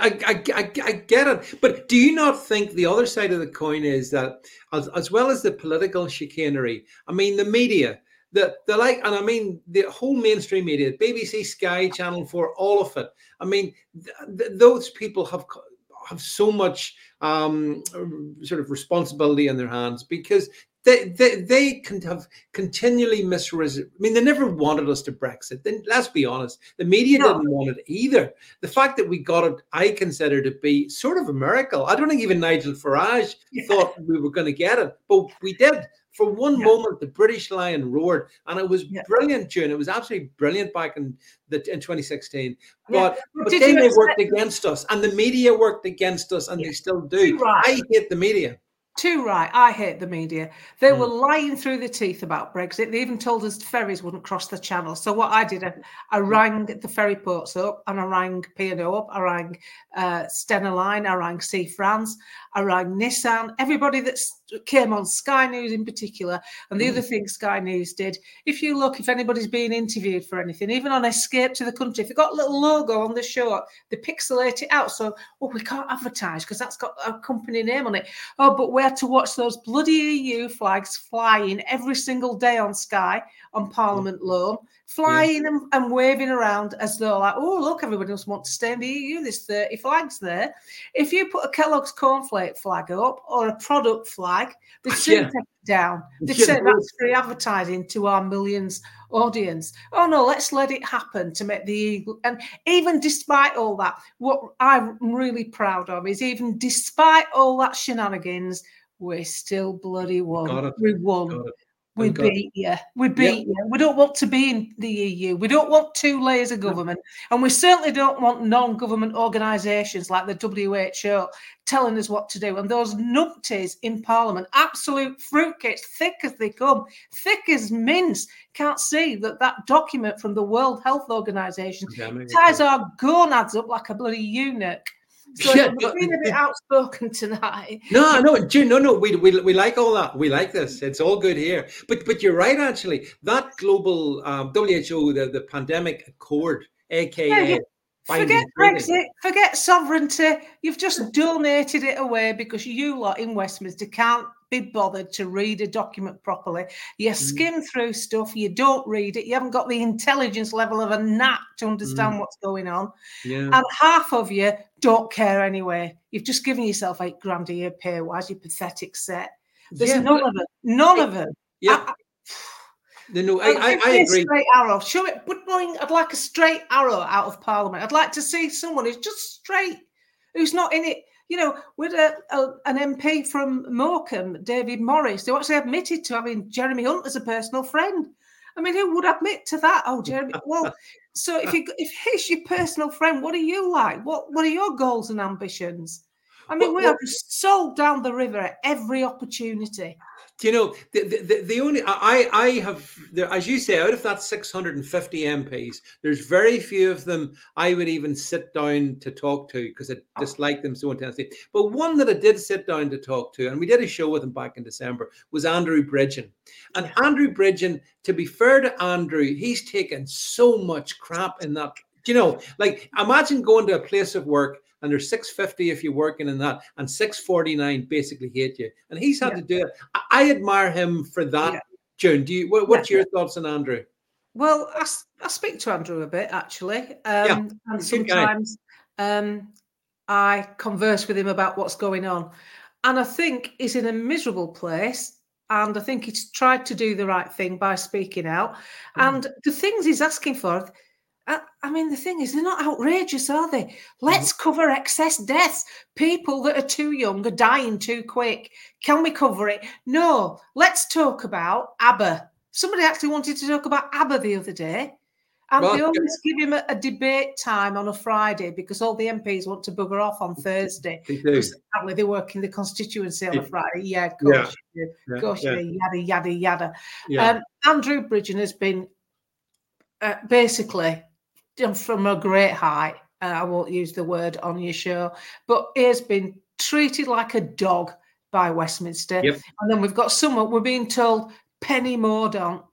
get it. But do you not think the other side of the coin is that, as well as the political chicanery, I mean, the media, the whole mainstream media, BBC, Sky, Channel 4, all of it. I mean, those people have so much sort of responsibility in their hands, because they can have continually misrepresented. I mean, they never wanted us to Brexit. Then let's be honest, the media didn't want it either. The fact that we got it, I consider to be sort of a miracle. I don't think even Nigel Farage thought we were going to get it, but we did. For one moment, the British Lion roared, and it was brilliant, June. It was absolutely brilliant back in 2016. But then they worked against us, and the media worked against us, and they still do. Right. I hate the media. Too right. I hate the media. They were lying through the teeth about Brexit. They even told us ferries wouldn't cross the channel. So what I did, I rang the ferry ports up, and I rang P&O up, I rang Stena Line, I rang Sea France, I rang Nissan, everybody that came on, Sky News in particular. And the other thing Sky News did, if anybody's being interviewed for anything, even on Escape to the Country, if they've got a little logo on the short, they pixelate it out. So, we can't advertise because that's got a company name on it. Oh, but we had to watch those bloody EU flags flying every single day on Sky, on Parliament Lawn, flying and waving around as though like, oh, look, everybody else wants to stay in the EU. There's 30 flags there. If you put a Kellogg's cornflake flag up or a product flag, they'd soon take it down. They'd say that's free advertising to our millions audience. Oh, no, let's let it happen to make the EU. And even despite all that, what I'm really proud of is even despite all that shenanigans, we still bloody won. We won. We beat you. We beat you. We don't want to be in the EU. We don't want 2 layers of government. And we certainly don't want non-government organisations like the WHO telling us what to do. And those numpties in Parliament, absolute fruitcakes, thick as they come, thick as mince, can't see that document from the World Health Organization ties our gonads up like a bloody eunuch. So I'm being a bit outspoken tonight. No. We like all that. We like this. It's all good here. But you're right, actually. That global WHO, the pandemic accord, aka forget Brexit, forget sovereignty. You've just donated it away because you lot in Westminster can't be bothered to read a document properly. You skim through stuff, you don't read it, you haven't got the intelligence level of a gnat to understand what's going on. Yeah. And half of you don't care anyway. You've just given yourself $8,000 a year pay wise, you pathetic set. There's none of them. Yeah. I agree. Straight arrow. Show it. I'd like a straight arrow out of Parliament. I'd like to see someone who's just straight, who's not in it. You know, with an MP from Morecambe, David Morris, who actually admitted to having Jeremy Hunt as a personal friend. I mean, who would admit to that? Oh, Jeremy. Well, so if he's your personal friend, what are you like? What are your goals and ambitions? I mean, we are sold down the river at every opportunity. Do you know, the only, I have, as you say, out of that 650 MPs, there's very few of them I would even sit down to talk to because I dislike them so intensely. But one that I did sit down to talk to, and we did a show with him back in December, was Andrew Bridgen. And Andrew Bridgen, to be fair to Andrew, he's taken so much crap in that. You know, like imagine going to a place of work and there's 650 if you're working in that, and 649 basically hate you. And he's had to do it. I admire him for that. Yeah. June, what's your thoughts on Andrew? Well, I speak to Andrew a bit actually, and sometimes I converse with him about what's going on. And I think he's in a miserable place. And I think he's tried to do the right thing by speaking out. And the things he's asking for, I mean, the thing is, they're not outrageous, are they? Let's cover excess deaths. People that are too young are dying too quick. Can we cover it? No. Let's talk about ABBA. Somebody actually wanted to talk about ABBA the other day. And they always give him a debate time on a Friday because all the MPs want to bugger off on Thursday. Because apparently they work in the constituency on a Friday. Yeah, of course you do. Of course you do. Yada, yada, yada. Yeah. Andrew Bridgen has been basically... from a great height, I won't use the word on your show, but he has been treated like a dog by Westminster. Yep. And then we've got someone, we're being told, Penny Mordaunt,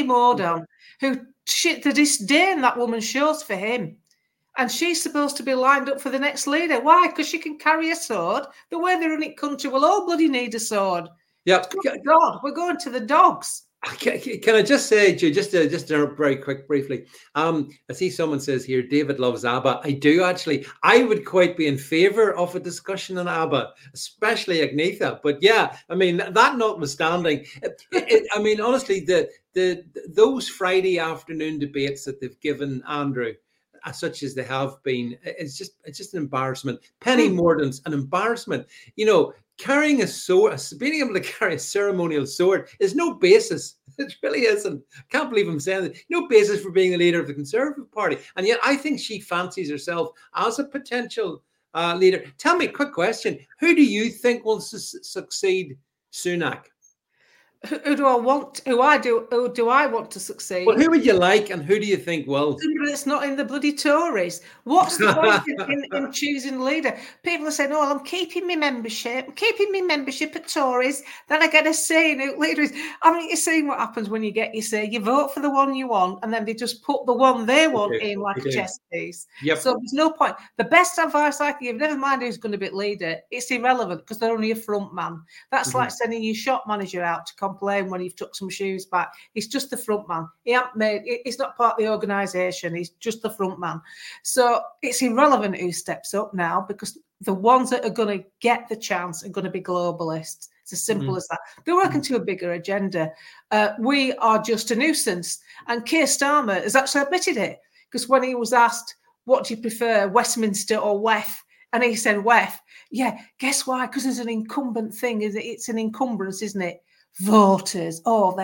who the disdain that woman shows for him. And she's supposed to be lined up for the next leader. Why? Because she can carry a sword. The way they're in it country will all bloody need a sword. Yep. God, we're going to the dogs. Can I just say, just very briefly, I see someone says here, David loves ABBA. I do actually. I would quite be in favour of a discussion on ABBA, especially Agnetha. But yeah, I mean, that notwithstanding, I mean, honestly, those Friday afternoon debates that they've given Andrew, such as they have been, it's just an embarrassment. Penny Mordaunt's an embarrassment. You know, carrying a sword, being able to carry a ceremonial sword is no basis. It really isn't. Can't believe I'm saying that. No basis for being the leader of the Conservative Party. And yet I think she fancies herself as a potential leader. Tell me, quick question. Who do you think will succeed Sunak? Who do I want? Who do I want to succeed? Well, who would you like, and who do you think will? Somebody that's not in the bloody Tories. What's the point in choosing leader? People are saying, "Oh, I'm keeping my membership. I'm keeping my membership at Tories. Then I get a say in who leader is." I mean, you're seeing what happens when you get your say. You vote for the one you want, and then they just put the one they want in like a chess piece. Yep. So there's no point. The best advice I can give, never mind who's going to be leader, it's irrelevant because they're only a front man. That's like sending your shop manager out to complain when you've took some shoes back. He's just the front man. He's not part of the organisation. He's just the front man. So it's irrelevant who steps up now because the ones that are going to get the chance are going to be globalists. It's as simple as that. They're working to a bigger agenda. We are just a nuisance. And Keir Starmer has actually admitted it because when he was asked, what do you prefer, Westminster or WEF? And he said WEF. Yeah, guess why? Because there's an incumbent thing. It's an encumbrance, isn't it? Voters, them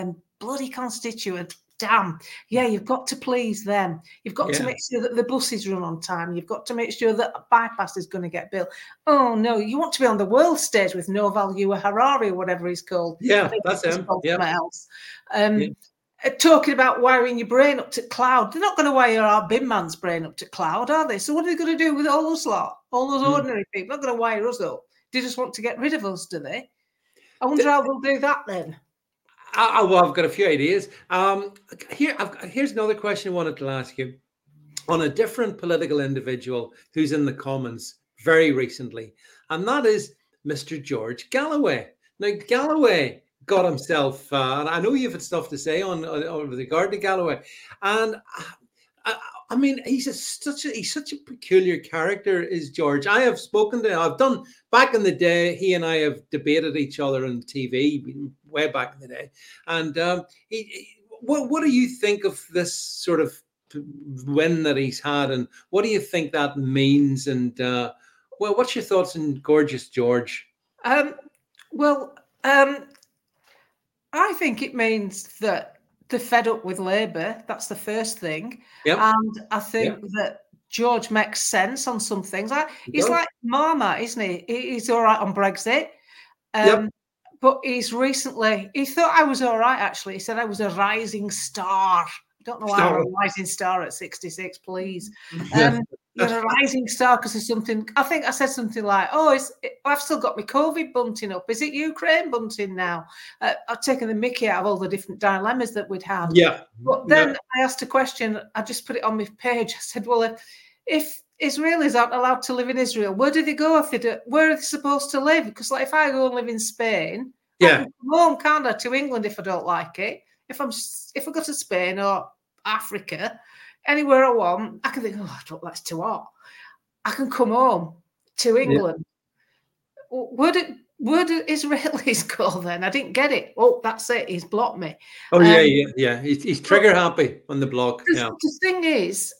bloody constituent. Damn. Yeah, you've got to please them. You've got to make sure that the buses run on time. You've got to make sure that a bypass is going to get built. Oh, no, you want to be on the world stage with No Value Harari or whatever he's called. Yeah, that's him. Else. Talking about wiring your brain up to cloud. They're not going to wire our bin man's brain up to cloud, are they? So what are they going to do with all those lot? All those ordinary people? They're not going to wire us up. They just want to get rid of us, do they? I wonder how they'll do that then. Well, I've got a few ideas. Here's another question I wanted to ask you on a different political individual who's in the Commons very recently, and that is Mr. George Galloway. Now, Galloway got himself, and I know you've had stuff to say on with regard to Galloway, and I mean, he's such a peculiar character, is George. I have spoken to him. I've done back in the day. He and I have debated each other on TV way back in the day. And what do you think of this sort of win that he's had, and what do you think that means? And what's your thoughts on Gorgeous George? I think it means that they're fed up with Labour. That's the first thing. Yep. And I think that George makes sense on some things. He's like Marmot, isn't he? He's all right on Brexit. But he thought I was all right, actually. He said I was a rising star. I don't know why I'm a rising star at 66, please. You're a rising star because of something. I think I said something like, I've still got my COVID bunting up. Is it Ukraine bunting now? I've taken the mickey out of all the different dilemmas that we'd have. Yeah. But then I asked a question. I just put it on my page. I said, well, if Israelis aren't allowed to live in Israel, where do they go? Where are they supposed to live? Because if I go and live in Spain, I can come home, can't I, to England if I don't like it? If I go to Spain or Africa, anywhere I want, I can think, that's too hot. I can come home to England. Yeah. Where do Israelis go then? I didn't get it. Oh, that's it. He's blocked me. Oh, yeah. He's trigger happy on the block. The thing is,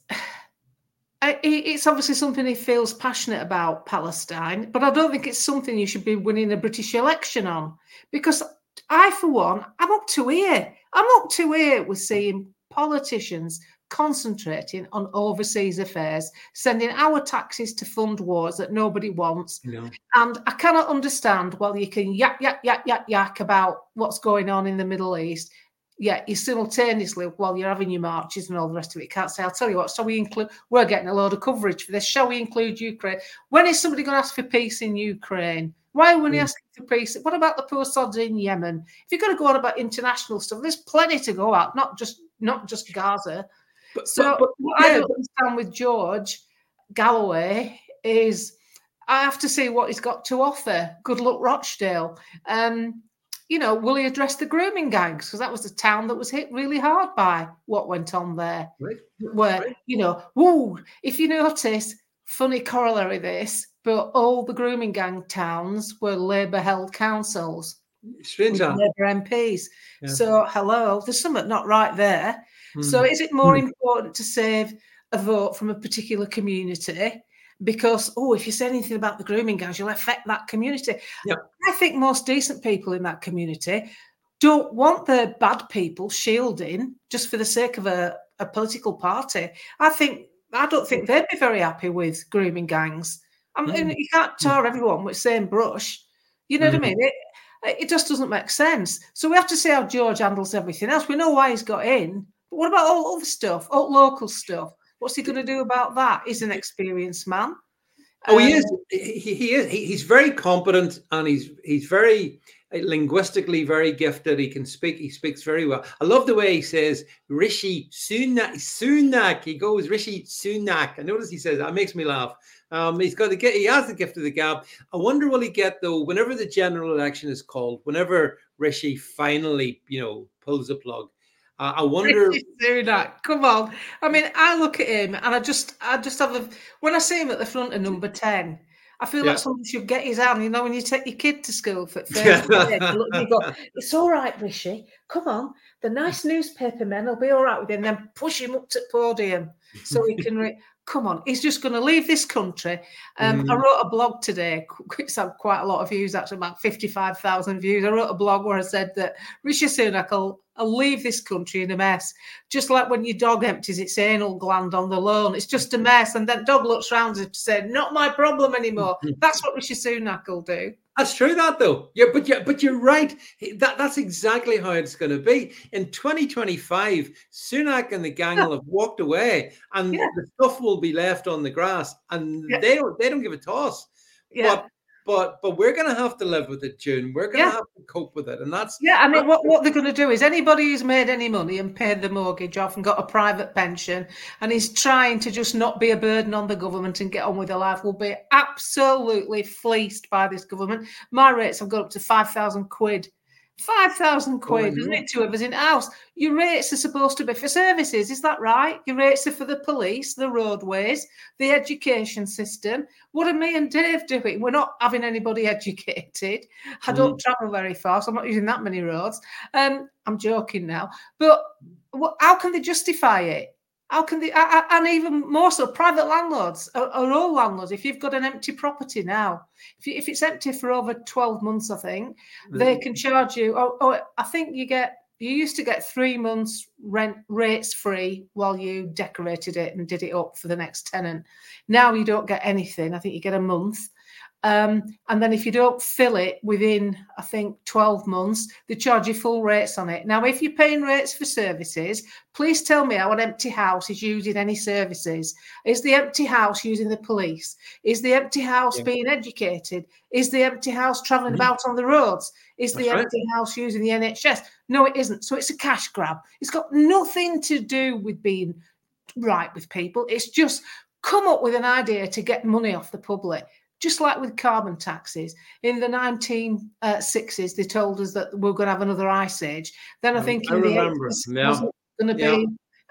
it's obviously something he feels passionate about, Palestine, but I don't think it's something you should be winning a British election on, because I, for one, I'm up to here. With seeing politicians concentrating on overseas affairs, sending our taxes to fund wars that nobody wants. No. And I cannot understand, while you can yak about what's going on in the Middle East, you simultaneously, while you're having your marches and all the rest of it, can't say, I'll tell you what, we're getting a load of coverage for this. Shall we include Ukraine? When is somebody going to ask for peace in Ukraine? Why are we asking for peace? What about the poor sods in Yemen? If you're going to go on about international stuff, there's plenty to go at, not just Gaza. What I don't understand with George Galloway is I have to see what he's got to offer. Good luck, Rochdale. Will he address the grooming gangs? Because that was the town that was hit really hard by what went on there. Right. Where, if you notice, funny corollary this, but all the grooming gang towns were Labour-held councils. Strange. Labour MPs. Yeah. So, hello, there's something not right there. So is it more important to save a vote from a particular community? Because, if you say anything about the grooming gangs, you'll affect that community. Yep. I think most decent people in that community don't want the bad people shielding just for the sake of a political party. I don't think they'd be very happy with grooming gangs. I mean, you can't tar everyone with the same brush. You know what I mean? It just doesn't make sense. So we have to see how George handles everything else. We know why he's got in. But what about all other stuff, all local stuff? What's he going to do about that? He's an experienced man. He is. He is. He's very competent, and he's very linguistically very gifted. He can speak. He speaks very well. I love the way he says Rishi Sunak. He goes Rishi Sunak. I notice he says that. It makes me laugh. He has the gift of the gab. I wonder will he get, though, whenever the general election is called, whenever Rishi finally, pulls the plug. I wonder. Come on. I mean, I look at him and I just have when I see him at the front of number 10, I feel like somebody should get his hand. When you take your kid to school for first grade, you go, it's all right, Rishi. Come on. The nice newspaper men will be all right with him. Then push him up to the podium so he can come on. He's just going to leave this country. I wrote a blog today. It's had quite a lot of views, actually, about 55,000 views. I wrote a blog where I said that Rishi Sunak will I'll leave this country in a mess. Just like when your dog empties its anal gland on the lawn. It's just a mess. And that dog looks round and says, not my problem anymore. That's what Rishi Sunak will do. That's true, that though. But you're right. That's exactly how it's going to be. In 2025, Sunak and the gang will have walked away, and the stuff will be left on the grass, and they don't give a toss. Yeah. But we're going to have to live with it, June. We're going to have to cope with it, and that's I mean, what they're going to do is anybody who's made any money and paid the mortgage off and got a private pension and is trying to just not be a burden on the government and get on with their life will be absolutely fleeced by this government. My rates have gone up to 5,000 quid. 5,000 quid, isn't it, to whoever's in the house? Your rates are supposed to be for services, is that right? Your rates are for the police, the roadways, the education system. What are me and Dave doing? We're not having anybody educated. I don't travel very far, so I'm not using that many roads. I'm joking now. But how can they justify it? How can they, and even more so, private landlords are all landlords. If you've got an empty property now, if it's empty for over 12 months, I think, they can charge you. I think you used to get 3 months rent rates free while you decorated it and did it up for the next tenant. Now you don't get anything. I think you get a month. And then if you don't fill it within, I think, 12 months, they charge you full rates on it. Now, if you're paying rates for services, please tell me how an empty house is using any services. Is the empty house using the police? Is the empty house being educated? Is the empty house travelling about on the roads? Is the empty house using the NHS? No, it isn't. So it's a cash grab. It's got nothing to do with being right with people. It's just come up with an idea to get money off the public. Just like with carbon taxes. In the 1960s, they told us that we're going to have another ice age. Then I think in the 80s, wasn't going to be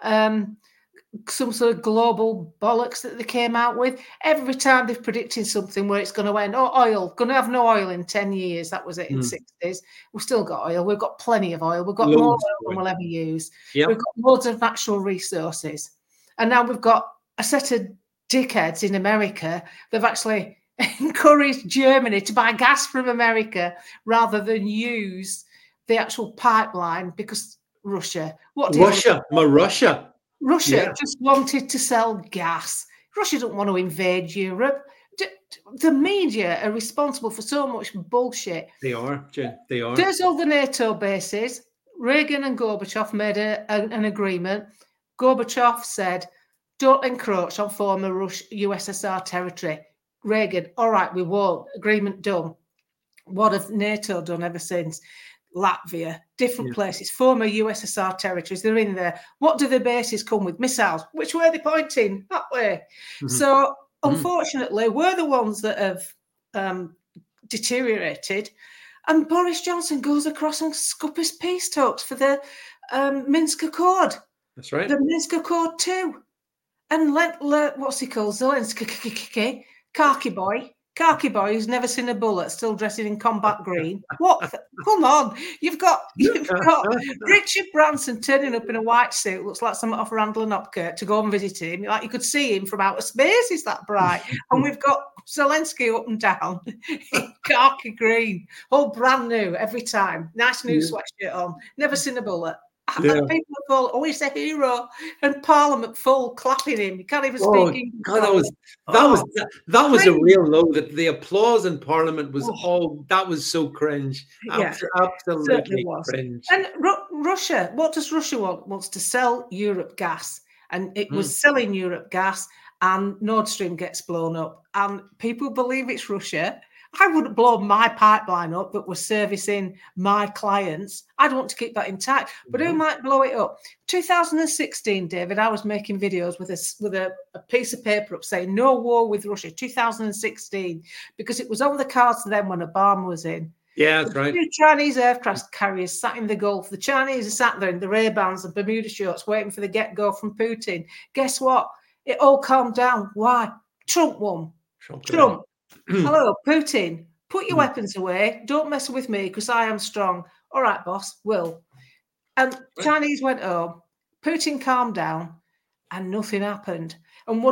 some sort of global bollocks that they came out with. Every time they've predicted something where it's going to end, oil, going to have no oil in 10 years. That was it in the 60s. We've still got oil. We've got plenty of oil. We've got more oil than we'll ever use. Yep. We've got loads of natural resources. And now we've got a set of dickheads in America. They've actually encouraged Germany to buy gas from America rather than use the actual pipeline because Russia just wanted to sell gas. Russia don't want to invade Europe. The media are responsible for so much bullshit. They are, Jen. They are. There's all the NATO bases. Reagan and Gorbachev made an agreement. Gorbachev said, don't encroach on former USSR territory. Reagan, all right, we won't. Agreement done. What have NATO done ever since? Latvia, different places, former USSR territories, they're in there. What do the bases come with? Missiles. Which way are they pointing? That way. So, unfortunately, we're the ones that have deteriorated. And Boris Johnson goes across and scuppers peace talks for the Minsk Accord. That's right. The Minsk Accord 2. And what's he called? Zelensky. Khaki boy who's never seen a bullet, still dressing in combat green. What? Come on. You've got Richard Branson turning up in a white suit, looks like someone off Randall and Hopkirk to go and visit him. Like you could see him from outer space, he's that bright. And we've got Zelensky up and down in khaki green, all brand new every time. Nice new sweatshirt on, never seen a bullet. And people are full, he's a hero, and Parliament full clapping him. You can't even speak English. God, that was a real low. That the applause in Parliament was that was so cringe. Absolutely cringe. And Russia, what does Russia want? Wants to sell Europe gas, and it was selling Europe gas, and Nord Stream gets blown up, and people believe it's Russia. I wouldn't blow my pipeline up that was servicing my clients. I'd want to keep that intact. But who might blow it up? 2016, David, I was making videos with a piece of paper up saying no war with Russia, 2016, because it was on the cards then when Obama was in. Yeah, that's right. Two Chinese aircraft carriers sat in the Gulf. The Chinese are sat there in the Ray-Bans and Bermuda shorts waiting for the get-go from Putin. Guess what? It all calmed down. Why? Trump won. Trump. Hello, Putin, put your weapons away. Don't mess with me because I am strong. All right, boss, will. And Chinese went home. Putin calmed down and nothing happened. And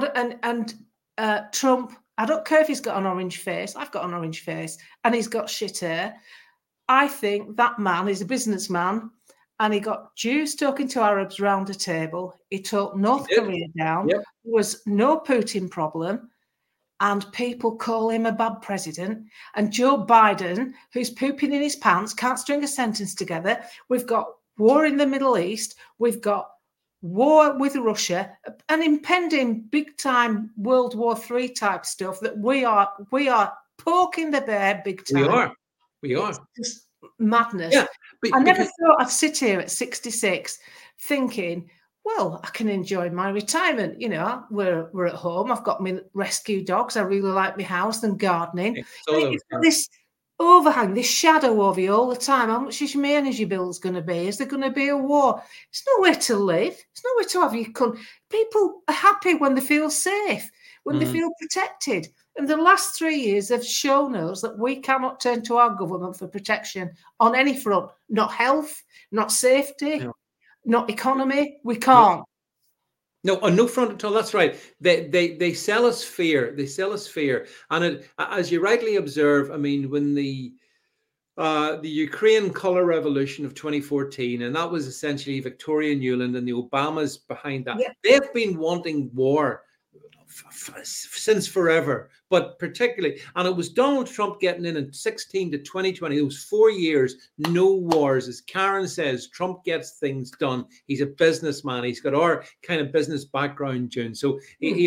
Trump, I don't care if he's got an orange face. I've got an orange face and he's got shit hair. I think that man is a businessman and he got Jews talking to Arabs round a table. He took North Korea down. Yep. There was no Putin problem. And people call him a bad president. And Joe Biden, who's pooping in his pants, can't string a sentence together. We've got war in the Middle East. We've got war with Russia, an impending big-time World War III type stuff that we are poking the bear big time. We are. It's just madness. Yeah, I never thought I'd sit here at 66 thinking, well, I can enjoy my retirement. You know, we're at home. I've got my rescue dogs. I really like my house and gardening. It's got this overhang, this shadow over you all the time. How much is your energy bills going to be? Is there going to be a war? It's nowhere to live. It's nowhere to have your people are happy when they feel safe, when they feel protected. And the last 3 years have shown us that we cannot turn to our government for protection on any front. Not health, not safety. No. Not economy. We can't. No, on no front at all. That's right. They sell us fear. They sell us fear. And as you rightly observe, I mean, when the Ukraine color revolution of 2014, and that was essentially Victoria Nuland and the Obamas behind that. Yeah. They've been wanting war since forever, but particularly, and it was Donald Trump getting in 16 to 2020, those 4 years, no wars. As Karen says, Trump gets things done. He's a businessman. He's got our kind of business background, June. So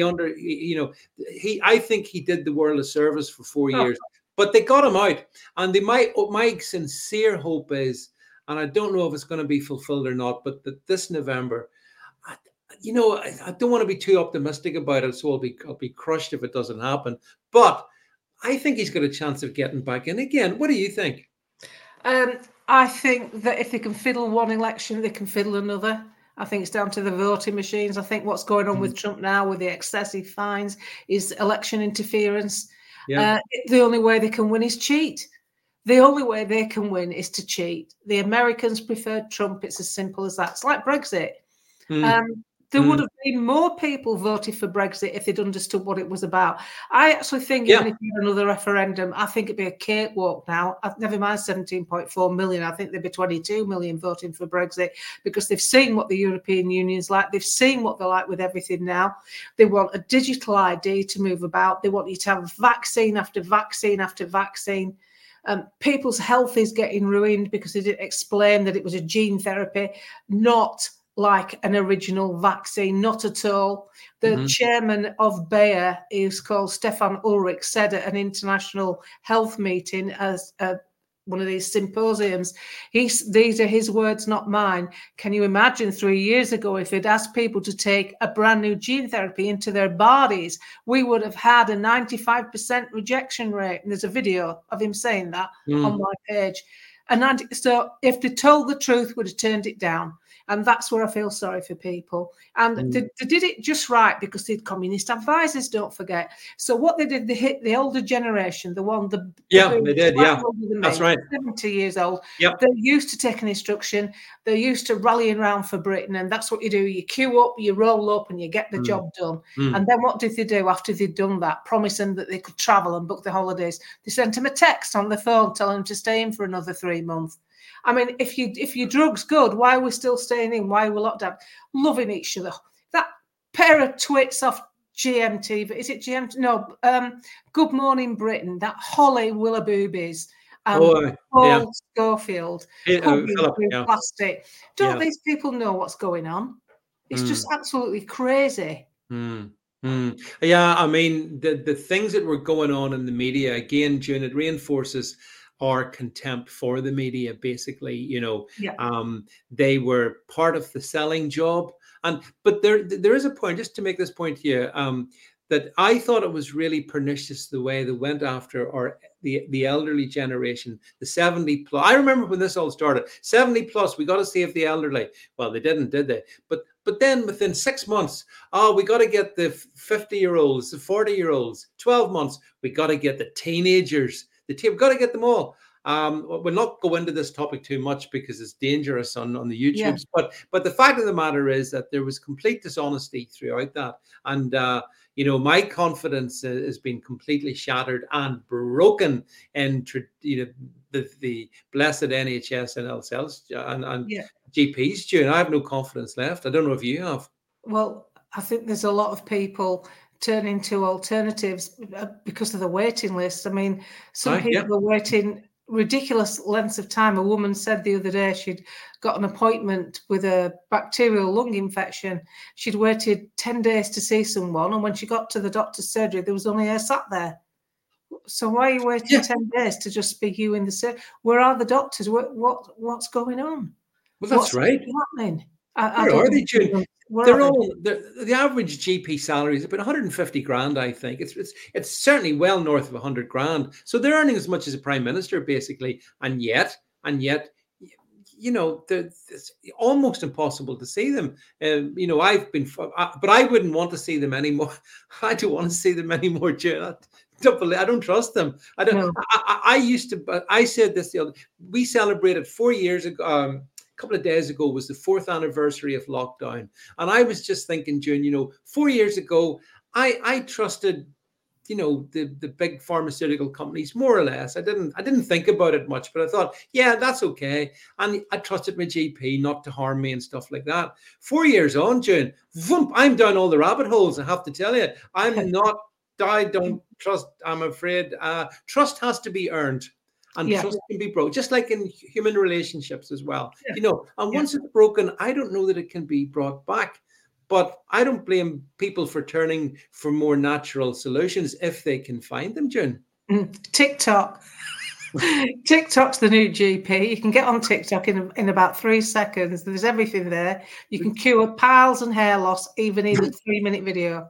I think he did the world a service for 4 years, but they got him out. And my sincere hope is, and I don't know if it's going to be fulfilled or not, but that this November, I don't want to be too optimistic about it, so I'll be crushed if it doesn't happen. But I think he's got a chance of getting back in again. What do you think? I think that if they can fiddle one election, they can fiddle another. I think it's down to the voting machines. I think what's going on with Trump now with the excessive fines is election interference. Yeah. The only way they can win is cheat. The only way they can win is to cheat. The Americans preferred Trump. It's as simple as that. It's like Brexit. There would have been more people voted for Brexit if they'd understood what it was about. I actually think even if you had another referendum, I think it'd be a cakewalk now. Never mind 17.4 million. I think there'd be 22 million voting for Brexit because they've seen what the European Union's like. They've seen what they're like with everything now. They want a digital ID to move about. They want you to have vaccine after vaccine after vaccine. People's health is getting ruined because they didn't explain that it was a gene therapy, not like an original vaccine, not at all. The chairman of Bayer, who's called Stefan Ulrich, said at an international health meeting as one of these symposiums, these are his words, not mine. Can you imagine 3 years ago if he'd asked people to take a brand new gene therapy into their bodies, we would have had a 95% rejection rate. And there's a video of him saying that on my page. So if they told the truth, would have turned it down. And that's where I feel sorry for people. And they did it just right because they had communist advisors, don't forget. So what they did, they hit the older generation, they did. That's right. 70 years old. Yep. They're used to taking instruction. They're used to rallying around for Britain. And that's what you do. You queue up, you roll up, and you get the job done. And then what did they do after they'd done that? Promise them that they could travel and book the holidays. They sent them a text on the phone telling them to stay in for another 3 months. I mean, if your drug's good, why are we still staying in? Why are we locked down? Loving each other. That pair of twits off GMT, is it GMT? No, Good Morning Britain, that Holly Willoughbys and Paul Schofield plastic. Don't these people know what's going on? It's just absolutely crazy. Yeah, I mean, the things that were going on in the media, again, June, it reinforces our contempt for the media, basically. They were part of the selling job. But there is a point, just to make this point here, that I thought it was really pernicious the way they went after the elderly generation, the 70 plus. I remember when this all started, 70 plus, we got to save the elderly. Well, they didn't, did they? But then within 6 months, we got to get the 50-year-olds, the 40-year-olds, 12 months, we got to get the teenagers. the tape. We've got to get them all. We'll not go into this topic too much because it's dangerous on the YouTubes. Yeah. But the fact of the matter is that there was complete dishonesty throughout that, and my confidence has been completely shattered and broken in the blessed NHS and LSLs and GPs. June, I have no confidence left. I don't know if you have. Well, I think there's a lot of people turning to alternatives because of the waiting list. I mean, some people are waiting ridiculous lengths of time. A woman said the other day she'd got an appointment with a bacterial lung infection. She'd waited 10 days to see someone, and when she got to the doctor's surgery, there was only her sat there. So why are you waiting 10 days to just speak you in the surgery? Where are the doctors? What's going on? Well, that's right. Happening? Where are they, June? They're all the average GP salary is about 150 grand, I think. It's certainly well north of 100 grand. So they're earning as much as a prime minister, basically, and yet, it's almost impossible to see them. But I wouldn't want to see them anymore. I don't want to see them anymore, June. I don't trust them. I don't. No. I used to. But I said this the other. We celebrated 4 years ago. Couple of days ago was the 4th anniversary of lockdown, and I was just thinking, June, 4 years ago I trusted the big pharmaceutical companies more or less. I didn't think about it much, but I thought, yeah, that's okay, and I trusted my GP not to harm me and stuff like that. 4 years on, June, I'm down all the rabbit holes. I have to tell you, I don't trust. I'm afraid trust has to be earned. And trust can be broken, just like in human relationships as well. And once it's broken, I don't know that it can be brought back. But I don't blame people for turning for more natural solutions if they can find them, June. TikTok. TikTok's the new GP. You can get on TikTok in about 3 seconds. There's everything there. You can cure piles and hair loss, even in a 3-minute video.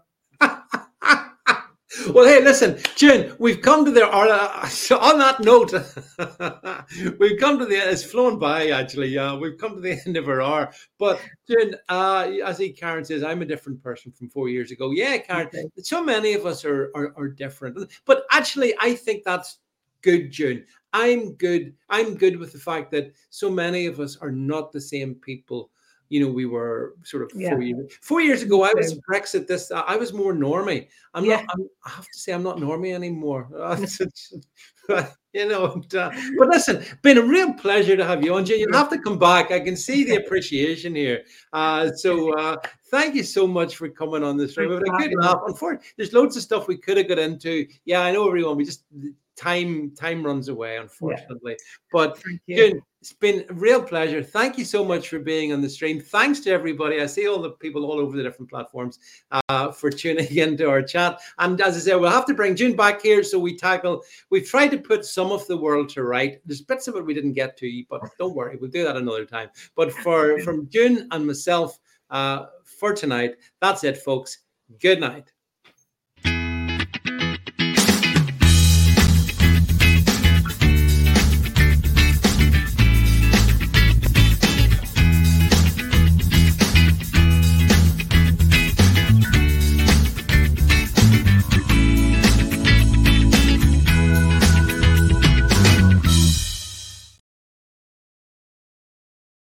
Well, hey, listen, June, we've come to on that note, we've come to it's flown by, actually. We've come to the end of our hour. But, June, as Karen says, I'm a different person from 4 years ago. Yeah, Karen, so many of us are different. But actually, I think that's good, June. I'm good with the fact that so many of us are not the same people. We were sort of 4 years ago. I was Brexit. I was more normie. I have to say, I'm not normie anymore. But listen, been a real pleasure to have you on, Jane. You'll have to come back. I can see the appreciation here. So thank you so much for coming on this show. We've had a good laugh. Unfortunately, there's loads of stuff we could have got into. Yeah, I know, everyone. We just time runs away, unfortunately. But June, it's been a real pleasure. Thank you so much for being on the stream. Thanks to everybody. I see all the people all over the different platforms for tuning into our chat. And as I said, we'll have to bring June back here so we've tried to put some of the world to right. There's bits of it we didn't get to, but don't worry, we'll do that another time. But from June and myself for tonight, that's it, folks. Good night.